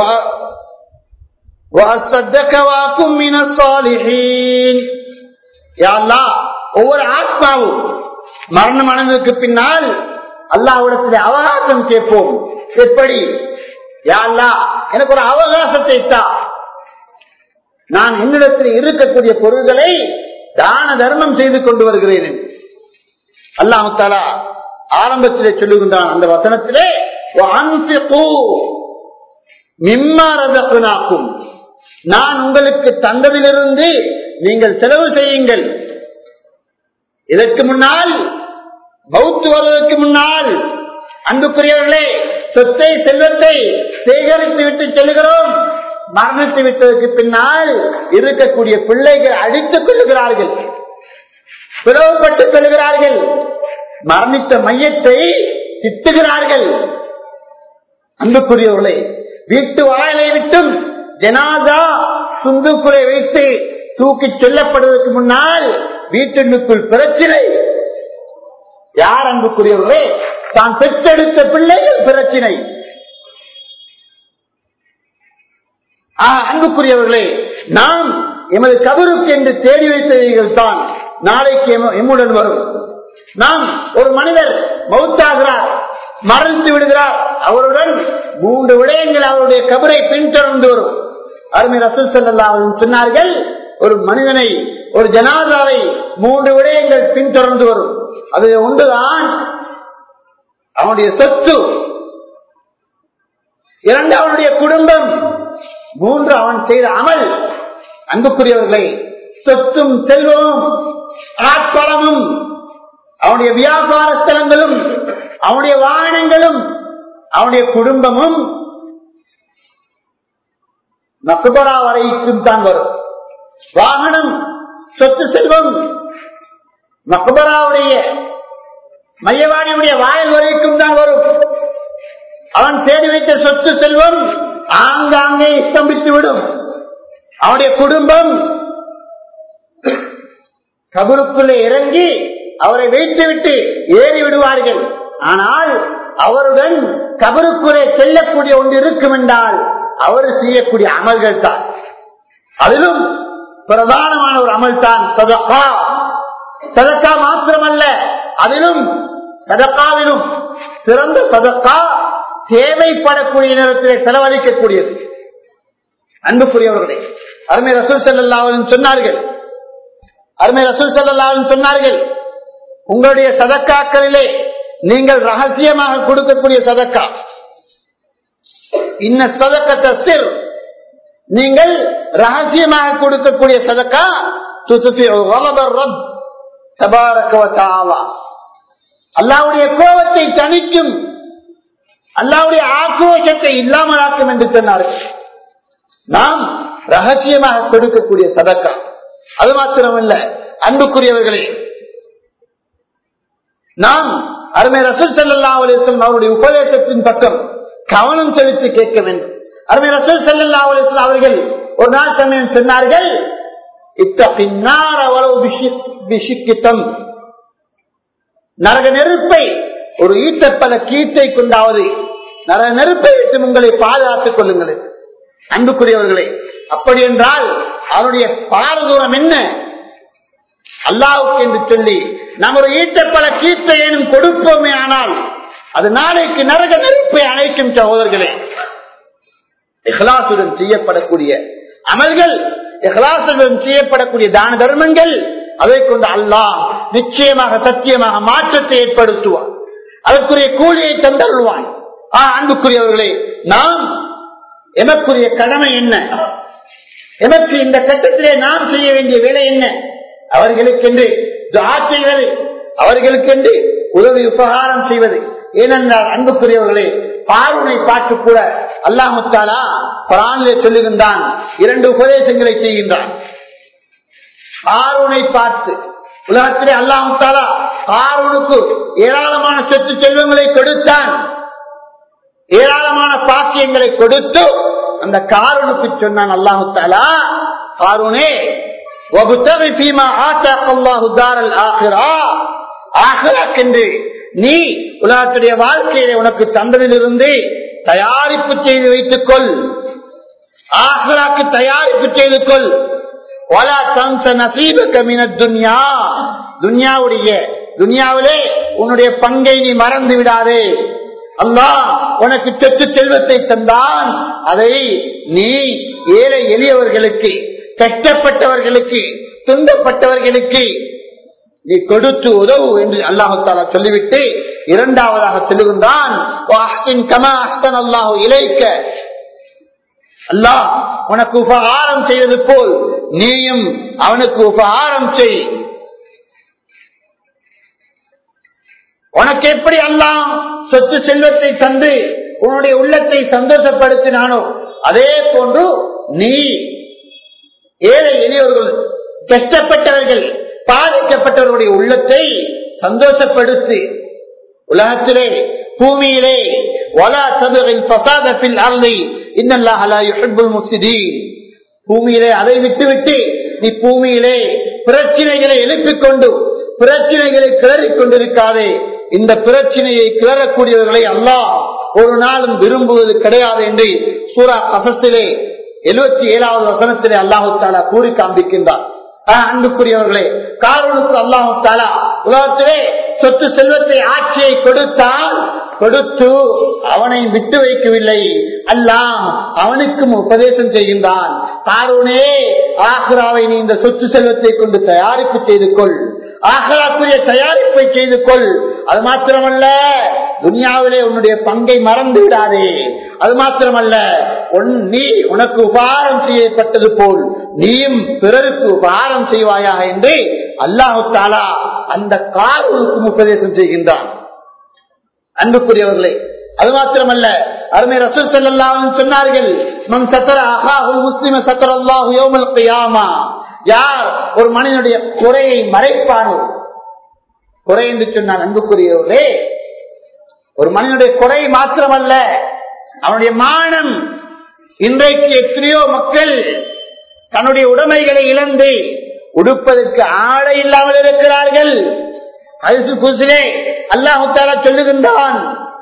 وَأَصَّدَّقَ وَأَكُن مِّنَ الصَّالِحِينَ. யா அல்லாஹ், ஒவ்வொரு ஆத்மாவும் மரணம் அடைந்ததற்கு பின்னால் அல்லாஹ்விடத்தில் அவகாசம் கேட்போம். எப்படி? யா அல்லாஹ், எனக்கு ஒரு அவகாசத்தை தா, நான் என்னிடத்தில் இருக்கக்கூடிய பொருள்களை தான தர்மம் செய்து கொண்டு வருகிறேன். அல்லாஹ் தஆலா ஆரம்பத்திலே சொல்லுகின்றான் அந்த வசனத்திலே, வஅன்ஃபிகு மிம்மா ரஸக்னாக்கும், நான் உங்களுக்கு தந்ததிலிருந்து நீங்கள் செலவு செய்யுங்கள். இதற்கு முன்னால், மௌத் வருவதற்கு முன்னால் அன்புக்குரியவர்களே, சொத்தை செல்வத்தை சேகரித்து விட்டு செல்கிறோம். மரணித்து விட்டதற்கு பின்னால் இருக்கக்கூடிய பிள்ளைகள் அடித்துக் கொள்ளுகிறார்கள், பிளவுபட்டுக் கொள்கிறார்கள், மரணித்த மையத்தை திட்டுகிறார்கள். அன்புக்குரியவர்களே, வீட்டு வாயிலை விட்டும் ஜனாதா சுந்துக்குறை வைத்து தூக்கி செல்லப்படுவதற்கு முன்னால் வீட்டினுக்குள் பிரச்சனை. யார் அன்புக்குரியவர்களே? தான் பெற்றெடுத்த பிள்ளைகள் பிரச்சனை. அன்புக்குரியவர்களே, நாம் எமது கபருக்கு என்று தேடி வைத்தவர்கள் தான் நாளைக்கு எம்முடன் வரும். நாம் ஒரு மனிதர் மௌத்தாகிறார், மரணித்து விடுகிறார், அவருடன் மூன்று விடயங்கள் அவருடைய கபரை பின்தொடர்ந்து வரும். அருமை ரசூல் ஸல்லல்லாஹு அலைஹி வஸல்லம் சொன்னார்கள், ஒரு மனிதனை, ஒரு ஜனாதாவை மூன்று விடயங்கள் பின்தொடர்ந்து வரும். அது ஒன்றுதான் அவனுடைய சொத்து, இரண்டு அவனுடைய குடும்பம், மூன்று அவன் செய்த அமல். அன்புக்குரியவர்களை, சொத்தும் செல்வமும் ஆட்பலமும் அவனுடைய வியாபார ஸ்தலங்களும் அவனுடைய வாகனங்களும் அவனுடைய குடும்பமும் மக்பரா வரைக்கும் தான் வரும். வாகனம், சொத்து, செல்வம் மக்பராவுடைய மையவாடியுடைய வாயில் வரைக்கும் தான் வரும். அவன் தேடி வைத்த சொத்து செல்வம் ஆங்காங்கே ஸ்தம்பித்து விடும். அவனுடைய குடும்பம் கபருக்குள்ளே இறங்கி அவரை வைத்துவிட்டு ஏறி விடுவார்கள். ஆனால் அவருடன் கபருக்குள்ளே செல்லக்கூடிய ஒன்று இருக்கும் என்றால் அவர் செய்யக்கூடிய அமல்கள் தான். அதிலும் பிரதானமான ஒரு அமல் தான் சதகா. சதகா மாத்திரமல்ல, அதிலும் சதகாவிலும் சிறந்த சதகா தேவைப்படக்கூடிய நேரத்திலே செலவழிக்கக்கூடியது. அன்புக்குரியவர்களே, அருமை ரசூல் ஸல்லல்லாஹு அலைஹி வஸல்லம் சொன்னார்கள் அருமை ரசூல் ஸல்லல்லாஹு அலைஹி வஸல்லம் சொன்னார்கள், உங்களுடைய சதக்காக்களிலே நீங்கள் ரகசியமாக கொடுக்கக்கூடிய சதக்கா, இன்ன சதக்கத்த சிர், நீங்கள் ரகசியமாக கொடுக்கக்கூடிய சதக்கா துத்ஃபிஉ கலபர் ரப் தபாரக வ தஆலா, அல்லாஹ்வுடைய கோபத்தை தணிக்கும், அல்லாஹ்வுடைய ஆக்ரோஷத்தை இல்லாமலாக்கும் என்று சொன்னார்கள். நாம் ரகசியமாக கொடுக்கக்கூடிய சதக்கா. அது மாத்திரமல்ல அன்புக்குரியவர்களே, நாம் அருமை ரசூல் ஸல்லல்லாஹு அலைஹி வஸல்லம் அவருடைய உபதேசத்தின் பக்கம் கவனம் செலுத்தி கேட்க வேண்டும். அருமை ரசூல் ஸல்லல்லாஹு அலைஹி வஸல்லம் அவர்கள் ஒரு நாள் சமயம் சொன்னார்கள், இத்தகின்னார வலவு பிஷிக்கிதம், நரக நெருப்பை ஒரு ஈட்டப்பல கீட்டை கொண்டாவது நரக நெருப்பை விட்டு உங்களை பாதுகாத்துக் கொள்ளுங்கள். அன்புக்குரியவர்களே, அப்படி என்றால் அவருடைய பாரதூரம் என்ன? அல்லாஹ்வுக்கு என்று சொல்லி நாம் ஒரு ஈட்டப்பல கீட்டை ஏனும் கொடுப்போமே, ஆனால் அது நாளைக்கு நரக நெருப்பை அணைக்கும். சகோதரர்களே, இஹ்லாசுடன் செய்யப்படக்கூடிய அமல்கள், இஹ்லாசுடன் செய்யப்படக்கூடிய தான தர்மங்கள், அதை கொண்டு அல்லாஹ் நிச்சயமாக சத்தியமாக மாற்றத்தை ஏற்படுத்துவான், அதற்குரிய கூலியை தந்தருள்வான். அன்புக்குரியவர்களே, நாம் எமக்குரிய கடமை என்ன? எமக்கு இந்த கட்டத்திலே நாம் செய்ய வேண்டிய வேலை என்ன? அவர்களுக்கென்று துஆ செய்வது, அவர்களுக்கென்று உதவி உபகாரம் செய்வது. ஏனென்றால் அன்புக்குரியவர்களே, பார்வனை பார்த்து கூட அல்லாஹ் தஆலா குர்ஆனிலே சொல்லுகின்றான், இரண்டு உபதேசங்களை செய்கின்றான். பார்வனை பார்த்து உலகத்திலே அல்லாஹ் தஆலா பார்வனுக்கு ஏராளமான சொத்து செல்வங்களை கொடுத்தான், ஏராளமான பாக்கியங்களை கொடுத்து அந்த காரனுக்கு சொன்னான் அல்லாஹ் தஆலா, காரூனே வபுதகி ஃபீமா ஆதாகல்லாஹு தாரல் ஆகிரா, ஆகிராக்கென்று நீ உலகத்துடைய வாழ்க்கையிலே உனக்கு தந்ததிலிருந்து தயாரிப்பு செய்து வைத்துக் கொள், ஆகிராக்கு தயாரிப்பு செய்து கொள். வலா தன்ஸ நஸீபக மினத் துன்யா, துன்யாவுடைய துன்யாவிலே உன்னுடைய பங்கை நீ மறந்து விடாதே. அல்லாஹ் உனக்கு சொத்து செல்வத்தை தந்தான், அதை நீ ஏழை எளியவர்களுக்கு, கஷ்டப்பட்டவர்களுக்கு, துன்பப்பட்டவர்களுக்கு நீ கொடுத்து உதவு என்று அல்லாஹ் தஆலா சொல்லிவிட்டு இரண்டாவதாக சொல்லுகின்றான், அல்லாஹ் உனக்கு உபகாரம் செய்வது போல் நீயும் அவனுக்கு உபகாரம் செய். உனக்கு எப்படி அல்லாஹ் சொத்து செல்வத்தை தந்து உன்னுடைய உள்ளத்தை சந்தோஷப்படுத்தினானோ அதே போன்று நீ ஏழை எளியவர்கள், கஷ்டப்பட்டவர்கள், பாதிக்கப்பட்டவர்களுடைய உள்ளத்தை சந்தோஷப்படுத்தி உலகத்திலே பூமியிலே வலா தபகில் ஃபஸாத ஃபில் அர்தி இன்னல்லாஹ லா யுஹிப்புல் முஃஸிதீன், பூமியிலே அதை விட்டுவிட்டு நீ பூமியிலே பிரச்சனைகளை எழுப்பிக் கொண்டு பிரச்சனைகளை கிளறிக் கொண்டிருக்காதே. இந்த பிரச்சனையை கிளறக்கூடியவர்களை அல்லாஹ் ஒரு நாளும் விரும்புவது கிடையாது என்று சூரா கஸஸிலே எழுபத்தி ஏழாவது வசனத்திலே அல்லாஹு தஆலா கூறி காண்பிக்கின்றார். அன்புக்குரியவர்களே, காரூனுக்கு அல்லாஹு தஆலா உலகத்திலே சொத்து செல்வத்தை, ஆட்சியை கொடுத்தால் கொடுத்து அவனை விட்டு வைக்கவில்லை. அல்லாஹ் அவனுக்கும் உபதேசம் செய்கின்றான், காரூனே ஆகிராவை நீ இந்த சொத்து செல்வத்தை கொண்டு தயாரிப்பு செய்து கொள், ஆகிராக்குரிய தயாரிப்பை செய்து கொள். அது மாத்திரமல்ல, துனியாவிலே உன்னுடைய பங்கை மறந்து விடாதே. அது மாத்திரமல்ல, நீ உனக்கு உபகாரம் செய்யப்பட்டது போல் நீயும் பிறருக்கு உபகாரம் செய்வாயாக என்று அல்லாஹு தஆலா அந்த காரூனுக்கும் உபதேசம் செய்கின்றான். அன்புக்குரியவர்களே, அது மாத்திரமல்ல, அருமை ரசூல் ஸல்லல்லாஹு அலைஹி வஸல்லம் சொன்னார்கள், மன் சத்தர அஹாஹுல் முஸ்லிம சத்தரல்லாஹு யௌமல் கியாமா, யார் ஒரு மனிதனுடைய குறையை மறைப்பானோ, குறை என்று சொன்னால் அன்புக்குரியவர்களே, ஒரு மனிதனுடைய குறை மாத்திரமல்ல, அவனுடைய மானம். இன்றைக்கு எத்தனையோ மக்கள் தன்னுடைய உடைமைகளை இழந்து உடுப்பதற்கு ஆடை இல்லாமல் இருக்கிறார்கள். ஹதீஸ் குத்ஸிலே அல்லாஹ் தஆலா சொல்லுகின்றான்,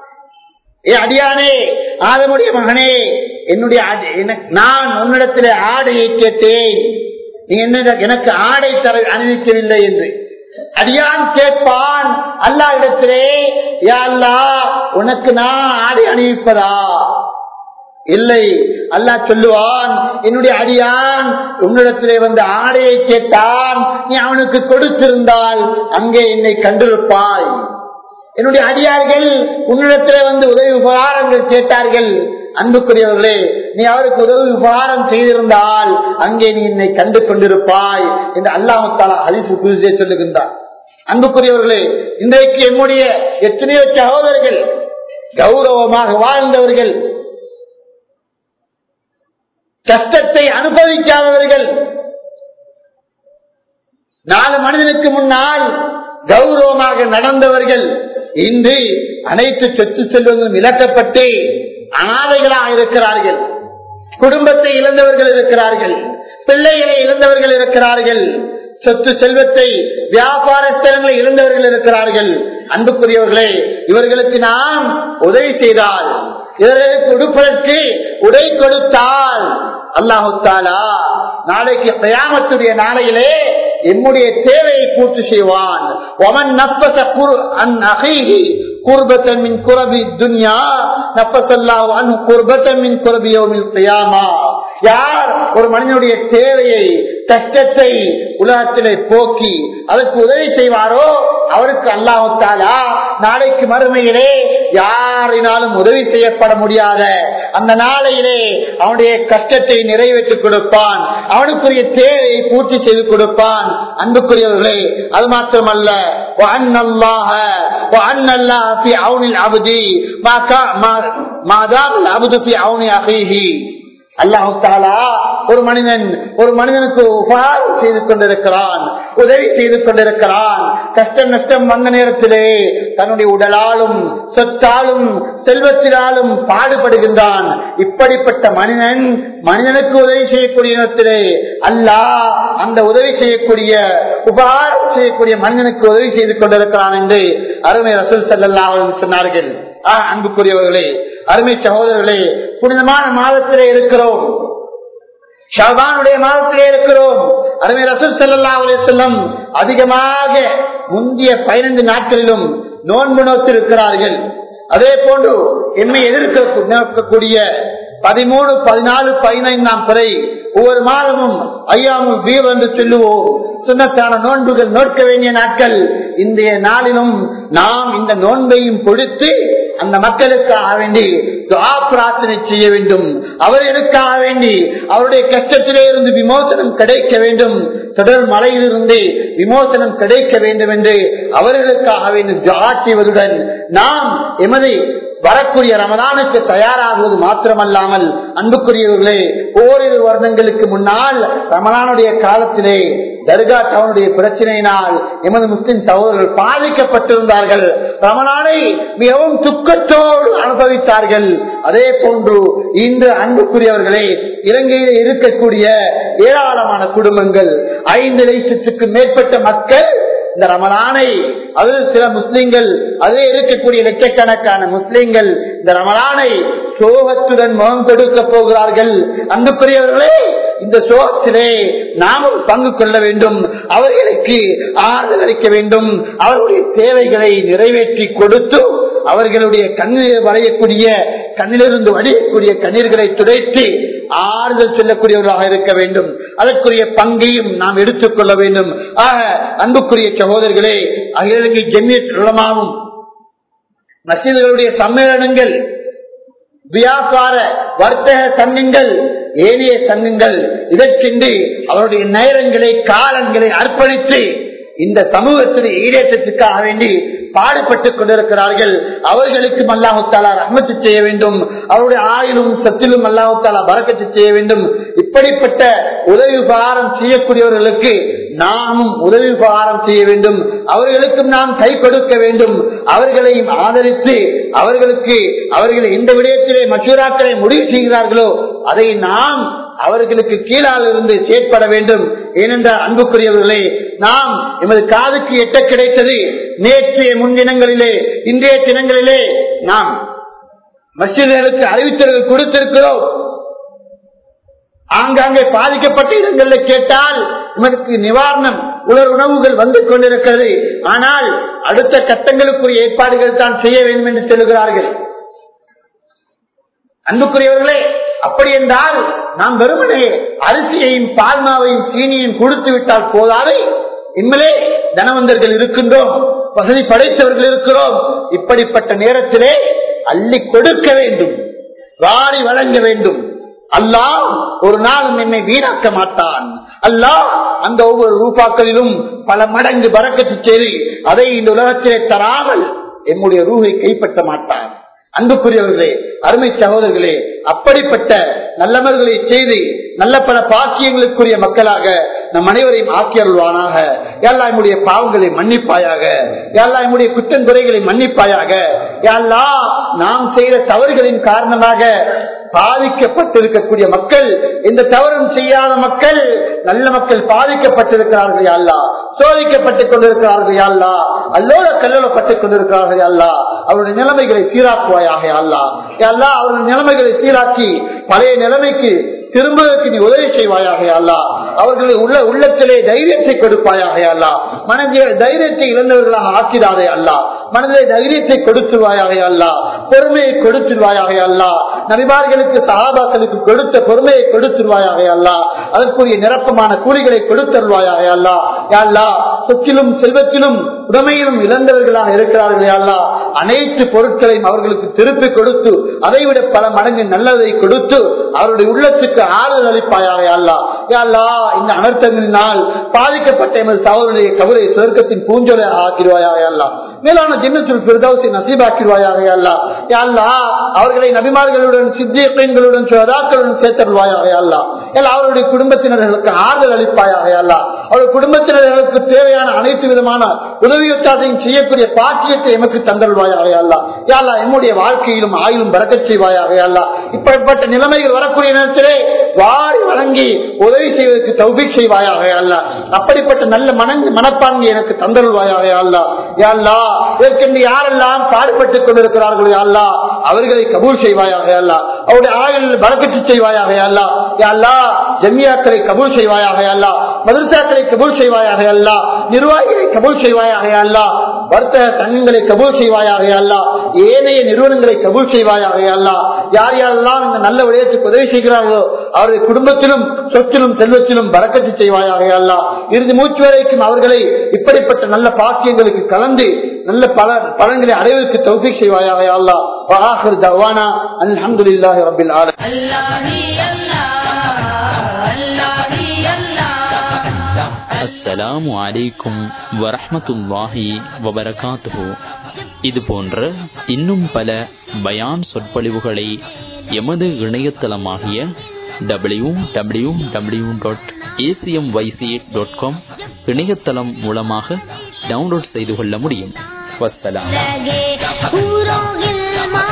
ஏ அடியானே, ஆதமுடைய மகனே, என்னுடைய நான் உன்னிடத்திலே ஆடையை கேட்டேன், நீ என்ன எனக்கு ஆடை தர அணிவிக்கவில்லை என்று. அடியான் கேட்பான் அல்லாஹ் இடத்திலே, யா அல்லாஹ் உனக்கு நான் ஆடை அணிவிப்பதா? இல்லை. அல்லாஹ் சொல்லுவான், என்னுடைய அடியான் உன்னிடத்திலே வந்து ஆடையை கேட்டான், நீ அவனுக்கு கொடுத்திருந்தால் அங்கே என்னை கண்டிருப்பாய். என்னுடைய அடியார்கள் உன்னிடத்திலே வந்து உதவி உபகாரங்கள் கேட்டார்கள், அன்புக்குரியவர்களே, நீ அவருக்கு உதவி உபகாரம் செய்திருந்தால் அங்கே நீ என்னை கண்டு கொண்டிருப்பாய் என்று அல்லாஹ் தஆலா ஹதீஸ் குத்ஸிலே சொல்லுகின்றார். அன்புக்குரியவர்களே, இன்றைக்கு என்னுடைய எத்தனையோ சகோதரர்கள் கௌரவமாக வாழ்ந்தவர்கள், கஷ்டத்தை அனுபவிக்காதவர்கள், நாலு மனிதனுக்கு முன்னால் கௌரவமாக நடந்தவர்கள் இன்று அனைத்து சொத்து செல்வங்களும் இழக்கப்பட்டு அனாதைகளாக இருக்கிறார்கள். குடும்பத்தை இழந்தவர்கள் இருக்கிறார்கள், பிள்ளைகளை இழந்தவர்கள் இருக்கிறார்கள், சொத்து செல்வத்தை, வியாபார ஸ்தலங்களை இழந்தவர்கள் இருக்கிறார்கள். அன்புக்குரியவர்களே, இவர்களுக்கு நாம் உதவி செய்தால், இவர்களுக்கு உடுப்பதற்கு உடை கொடுத்தால் அல்லாஹு தஆலா நாளைக்கு கியாமத்துடைய நாளையிலே என்னுடைய தேவையை பூர்த்தி செய்வான். வமன் நஃபஸ அன் அஹீஹி குர்பத்தன் மின் குரபி துன்யா நஃபஸல்லாஹு அன்ஹு குர்பத்தன் மின் குரபி யௌமில் கியாமா. யார் ஒரு மனிதனுடைய தேவையை, கஷ்டத்தை உலகத்திலே போக்கி அதற்கு உதவி செய்வாரோ அவருக்கு அல்லாஹ் தஆலா நாளைக்கு மறுமையிலே யாரினாலும் உதவி செய்யப்பட முடியாத அந்த நாளையிலே அவனுடைய கஷ்டத்தை நிறைவேற்றி கொடுப்பான், அவனுக்குரிய தேவையை பூர்த்தி செய்து கொடுப்பான். அன்புக்குரியவர்களே, அது மாத்திரமல்ல, அல்லாஹ் தஆலா ஒரு மனிதன் ஒரு மனிதனுக்கு உபகாரம் செய்து கொண்டிருக்கிறான், உதவி செய்து கொண்டிருக்கிறான். கஷ்டம் நஷ்டம் வந்த நேரத்திலே தன்னுடைய உடலாலும் சொத்தாலும் செல்வத்தினாலும் பாடுபடுகின்றான். இப்படிப்பட்ட மனிதன் மனிதனுக்கு உதவி செய்யக்கூடிய நேரத்திலே அல்லாஹ் அந்த உதவி செய்யக்கூடிய உபகாரம் செய்யக்கூடிய மனிதனுக்கு உதவி செய்து கொண்டிருக்கிறான் என்று அருமை ரசூல் ஸல்லல்லாஹு அலைஹி வஸல்லம் சொன்னார்கள். அன்புக்குரியவர்களே, அருமை சகோதரர்களே, புனிதமான மாதத்திலே இருக்கிறோம், ஷஅபானுடைய மாதத்திலே இருக்கிறோம். அருமை ரசூல் ஸல்லல்லாஹு அலைஹி வஸல்லம் அதிகமாக முந்திய பதினைந்து நாட்களிலும் நோன்பு நோத்திருக்கிறார்கள். அதே போன்று என்னை எதிர்க்கக்கூடிய பதிமூணு பதினாலு பதினைந்தாம் பிறை ஒவ்வொரு மாதமும் ஐயாமும் வீர் என்று சொல்லுவோம். சுன்னத்தான நோன்புகள் நோக்க வேண்டிய நாட்கள். இன்றைய நாளிலும் நாம் இந்த நோன்பையும் கொடுத்து அந்த மக்களுக்காக வேண்டி துஆ பிரார்த்தனை செய்ய வேண்டும். அவர்களுக்காக வேண்டி அவருடைய கஷ்டத்திலே இருந்து விமோசனம் கிடைக்க வேண்டும், தொடர் மலையிலிருந்து விமோசனம் கிடைக்க வேண்டும் என்று அவர்களுக்காக வேண்டி துஆ செய்வதுடன் நாம் எமது வரக்கூடிய ரமலானுக்கு தயாராகுவது மாத்திரமல்லாமல், அன்புக்குரியவர்களே, ஓரிரு வருடங்களுக்கு முன்னால் ரமலானுடைய காலத்திலே தர்கா டவுனுடைய பிரச்சனையினால் எமது முஸ்லிம் சகோதரர்கள் பாதிக்கப்பட்டிருந்தார்கள். ரமலானை மிகவும் துக்கத்தோடு அனுபவித்தார்கள். அதே போன்று இன்று அன்புக்குரியவர்களே, இலங்கையில் இருக்கக்கூடிய ஏராளமான குடும்பங்கள், ஐந்து லட்சத்துக்கு மேற்பட்ட மக்கள் இந்த ரமலானை, அதில் சில முஸ்லிம்கள், அதில் இருக்கக்கூடிய லட்சக்கணக்கான முஸ்லிம்கள் இந்த ரமலானை சோகத்துடன் முகம் கொடுக்க போகிறார்கள். அன்புக்குரியவர்களே, இந்த சோகத்திலே நாமும் பங்கு கொள்ள வேண்டும், அவர்களுக்கு ஆறுதல் அளிக்க வேண்டும், அவர்களுடைய தேவைகளை நிறைவேற்றி கொடுத்து அவர்களுடைய கண்ணீர் வரையக்கூடிய கண்ணிலிருந்து வடியக்கூடிய கண்ணீர்களை துடைத்து ஆறுதல் சொல்லக்கூடியவர்களாக இருக்க வேண்டும். அதற்குரிய பங்கையும் நாம் எடுத்துக் கொள்ள வேண்டும். ஆக அன்புக்குரிய சகோதரர்களே, அகில இலங்கை ஜம்மியத் உலமாவும் மஸ்ஜிதுகளுடைய சம்மேளனங்கள், வியாபார வர்த்தக சங்கங்கள், ஏனைய சங்கங்கள் இதற்கென்று அவருடைய நேரங்களை காலங்களை அர்ப்பணித்து இந்த சமூகத்துடைய ஈடேற்றத்திற்காக வேண்டி பாடுபட்டுக் கொண்டிருக்கிறார்கள். அவர்களுக்கும் அல்லாஹு தஆலா ரஹ்மத்து செய்ய வேண்டும், அவருடைய ஆயுளும் சத்திலும் அல்லாஹு தஆலா பரக்கத்து செய்ய வேண்டும். இப்படிப்பட்ட உதவி உபகாரம் செய்யக்கூடியவர்களுக்கு நாமும் உதவி உபகாரம் செய்ய வேண்டும், அவர்களுக்கும் நாம் கை கொடுக்க வேண்டும். அவர்களையும் ஆதரித்து அவர்களுக்கு அவர்கள் எந்த விடயத்திலே மசூராக்களை முடிவு செய்கிறார்களோ அதை நாம் அவர்களுக்கு கீழால் இருந்து செயற்பட வேண்டும். ஏனென்றால் அன்புக்குரியவர்களே, நாம் எமது காதுக்கு எட்ட கிடைத்தது நேற்றைய முன்தினங்களிலே, இன்றைய தினங்களிலே நாம் மஸ்ஜிதுகளுக்கு அறிவித்தல்கள் கொடுத்திருக்கிறோம். ஆங்காங்கே பாதிக்கப்பட்ட இடங்களில் கேட்டால் இவருக்கு நிவாரணம் உலர் உணவுகள் வந்து கொண்டிருக்கிறது, ஆனால் அடுத்த கட்டங்களுக்குரிய ஏற்பாடுகள் தான் செய்ய வேண்டும் என்று சொல்லுகிறார்கள். அன்புக்குரியவர்களே, அப்படி என்றால் நாம் வெறுமனே அரிசியையும் பால்மாவையும் சீனியையும் கொடுத்து விட்டால் போதாது. இன்மலே தனவந்தர்கள் இருக்கின்றோம், வசதி படைத்தவர்கள் இருக்கிறோம். இப்படிப்பட்ட நேரத்திலே அள்ளி கொடுக்க வேண்டும், வாரி வழங்க வேண்டும். அல்லாஹ் ஒரு நாளும் என்னை வீணாக்க மாட்டான். அல்லாஹ் அந்த ஒவ்வொரு ரூபாக்களிலும் பல மடங்கு பரக்கத்து செய்து அதை இந்த உலகத்திலே தராமல் என்னுடைய ரூஹை கைப்பற்ற மாட்டான். அன்புக்குரியவர்களே, அருமை சகோதரர்களே, அப்படிப்பட்ட நல்லவர்களை செய்து நல்ல பல பாக்கியங்களுக்குரிய மக்களாக நம் அனைவரையும் ஆக்கியருள்வானாக. யா அல்லாஹ் நம்முடைய பாவங்களை மன்னிப்பாயாக, யா அல்லாஹ் நம்முடைய குற்றம் குறைகளை மன்னிப்பாயாக. யா அல்லாஹ் நாம் செய்த தவறுகளின் காரணமாக பாதிக்கப்பட்டிருக்கக்கூடிய மக்கள், இந்த தவறும் செய்யாத மக்கள், நல்ல மக்கள் பாதிக்கப்பட்டிருக்கிறார்கள் யா அல்லாஹ், சோதிக்கப்பட்டுக் கொண்டிருக்கிறார்கள் யா அல்லாஹ், அல்லோட கல்லோலப்பட்டுக் கொண்டிருக்கிறார்கள் யா அல்லாஹ். அவருடைய நிலைமைகளை சீராக்குவாயாக யா அல்லாஹ். யா அல்லாஹ் அவருடைய நிலைமைகளை சீராக்கி பழைய நிலைமைக்கு திரும்புவதற்கு நீ உதவி செய்வாயாக யா அல்லாஹ். அவர்களுடைய உள்ள உள்ளத்திலே தைரியத்தை கொடுப்பாயாக யா அல்லாஹ். மனதில் தைரியத்தை இழந்தவர்களாக ஆக்கிடாதே அல்லாஹ். மனதிலே தைரியத்தை கொடுத்துருவாயாக யா அல்லாஹ். பொறுமையை கொடுத்துருவாயாக யா அல்லாஹ். நபிமார்களுக்கு சஹாபாக்களுக்கு கொடுத்த பொறுமையை கொடுத்துருவாயாக யா அல்லாஹ். அதற்குரிய நிரப்பமான கூலிகளை கொடுத்தருவாயாக யா அல்லாஹ். யா அல்லாஹ் சொத்திலும் செல்வத்திலும் உடமையிலும் இழந்தவர்களாக இருக்கிறார்கள் அல்லா. அனைத்து பொருட்களையும் அவர்களுக்கு திருப்பி கொடுத்து அதைவிட பல மடங்கு நல்லதை கொடுத்து அவருடைய உள்ளத்துக்கு ஆறுதல் அளிப்பாயாக அல்லா. அல்லா, இந்த அனர்த்தங்களினால் பாதிக்கப்பட்ட எமது சகோதரனுடைய கபரை சுவர்க்கத்தின் பூஞ்சோலை ஆக்கிடுவாயாக அல்லா. மேலான ஜன்னத்துல் ஃபிர்தௌஸை நசீபாக்கிடுவாயாக அல்லா. யா அல்லாஹ், அவர்களை நபிமார்களுடன் சித்தியீன்களுடன் சுஹதாக்களுடன் சேர்த்தருள்வாயாக அல்லா. அவருடைய குடும்பத்தினர்களுக்கு ஆறுதல் அளிப்பாயாக அல்லா. அவருடைய குடும்பத்தினர்களுக்கு தேவையான அனைத்து விதமான உதவியுற்றாதையும் செய்யக்கூடிய பாக்கியத்தை எமக்கு தந்தருள்வாயாக அல்லா. யா அல்லாஹ், எம்முடைய வாழ்க்கையிலும் ஆயிலும் பரக்கத் செய்வாயாக அல்லா. இப்படிப்பட்ட நிலைமைகள் வரக்கூடிய நேரத்திலே வாரி வழங்கி உதவி செய்வதற்கு தௌபீக் செய்வாயாக அல்லா. அப்படிப்பட்ட நல்ல மனங்கு மனப்பான்மை எனக்கு தந்தருள்வாயாக அல்லா. யா அல்லாஹ், இதற்கென்று யாரெல்லாம் பாடுபட்டுக் கொண்டிருக்கிறார்களோ யா அல்லாஹ், அவர்களை கபூல் செய்வாயாக அல்லா. அவருடைய ஆயுளில் பரக்கத்து செய்வாயாக அல்லா. யா அல்லாஹ், ஜமியாக்களை கபூல் செய்வாயாக அல்லா. மதரசாக்களை கபூல் செய்வாயாக அல்லா. நிர்வாகிகளை கபூல் செய்வாயாக அல்லா. வர்த்தக சங்கங்களை கபூல் செய்வாயாக அல்லா. ஏனைய நிறுவனங்களை கபூல் செய்வாயாக அல்லா. யார் யாரெல்லாம் இந்த நல்ல விடயத்துக்கு உதவி செய்கிறார்களோ அவருடைய குடும்பத்திலும் சொத்திலும் செல்வத்திலும் பரக்கத்து செய்வாயாக அல்லா. இறுதி மூச்சு வரைக்கும் அவர்களை இப்படிப்பட்ட நல்ல பாக்கியங்களுக்கு கலந்து நல்ல பல பலன்களை அடைவதற்கு தௌஃபீக் செய்வாயாக அல்லா. வஆகிர் தஅவானா அல்ஹம்துலில்லாஹி ரப்பில் ஆலமீன். அஸ்ஸலாமு அலைக்கும் வரஹ்மத்துல்லாஹி வபரகாத்துஹு. இது போன்ற இன்னும் பல பயான் சொற்பொழிவுகளை எமது இணையதளமாகிய W W W dot ACMYC dot com இணையதளம் மூலமாக டவுன்லோட் செய்து கொள்ள முடியும். வஸ்ஸலாம்.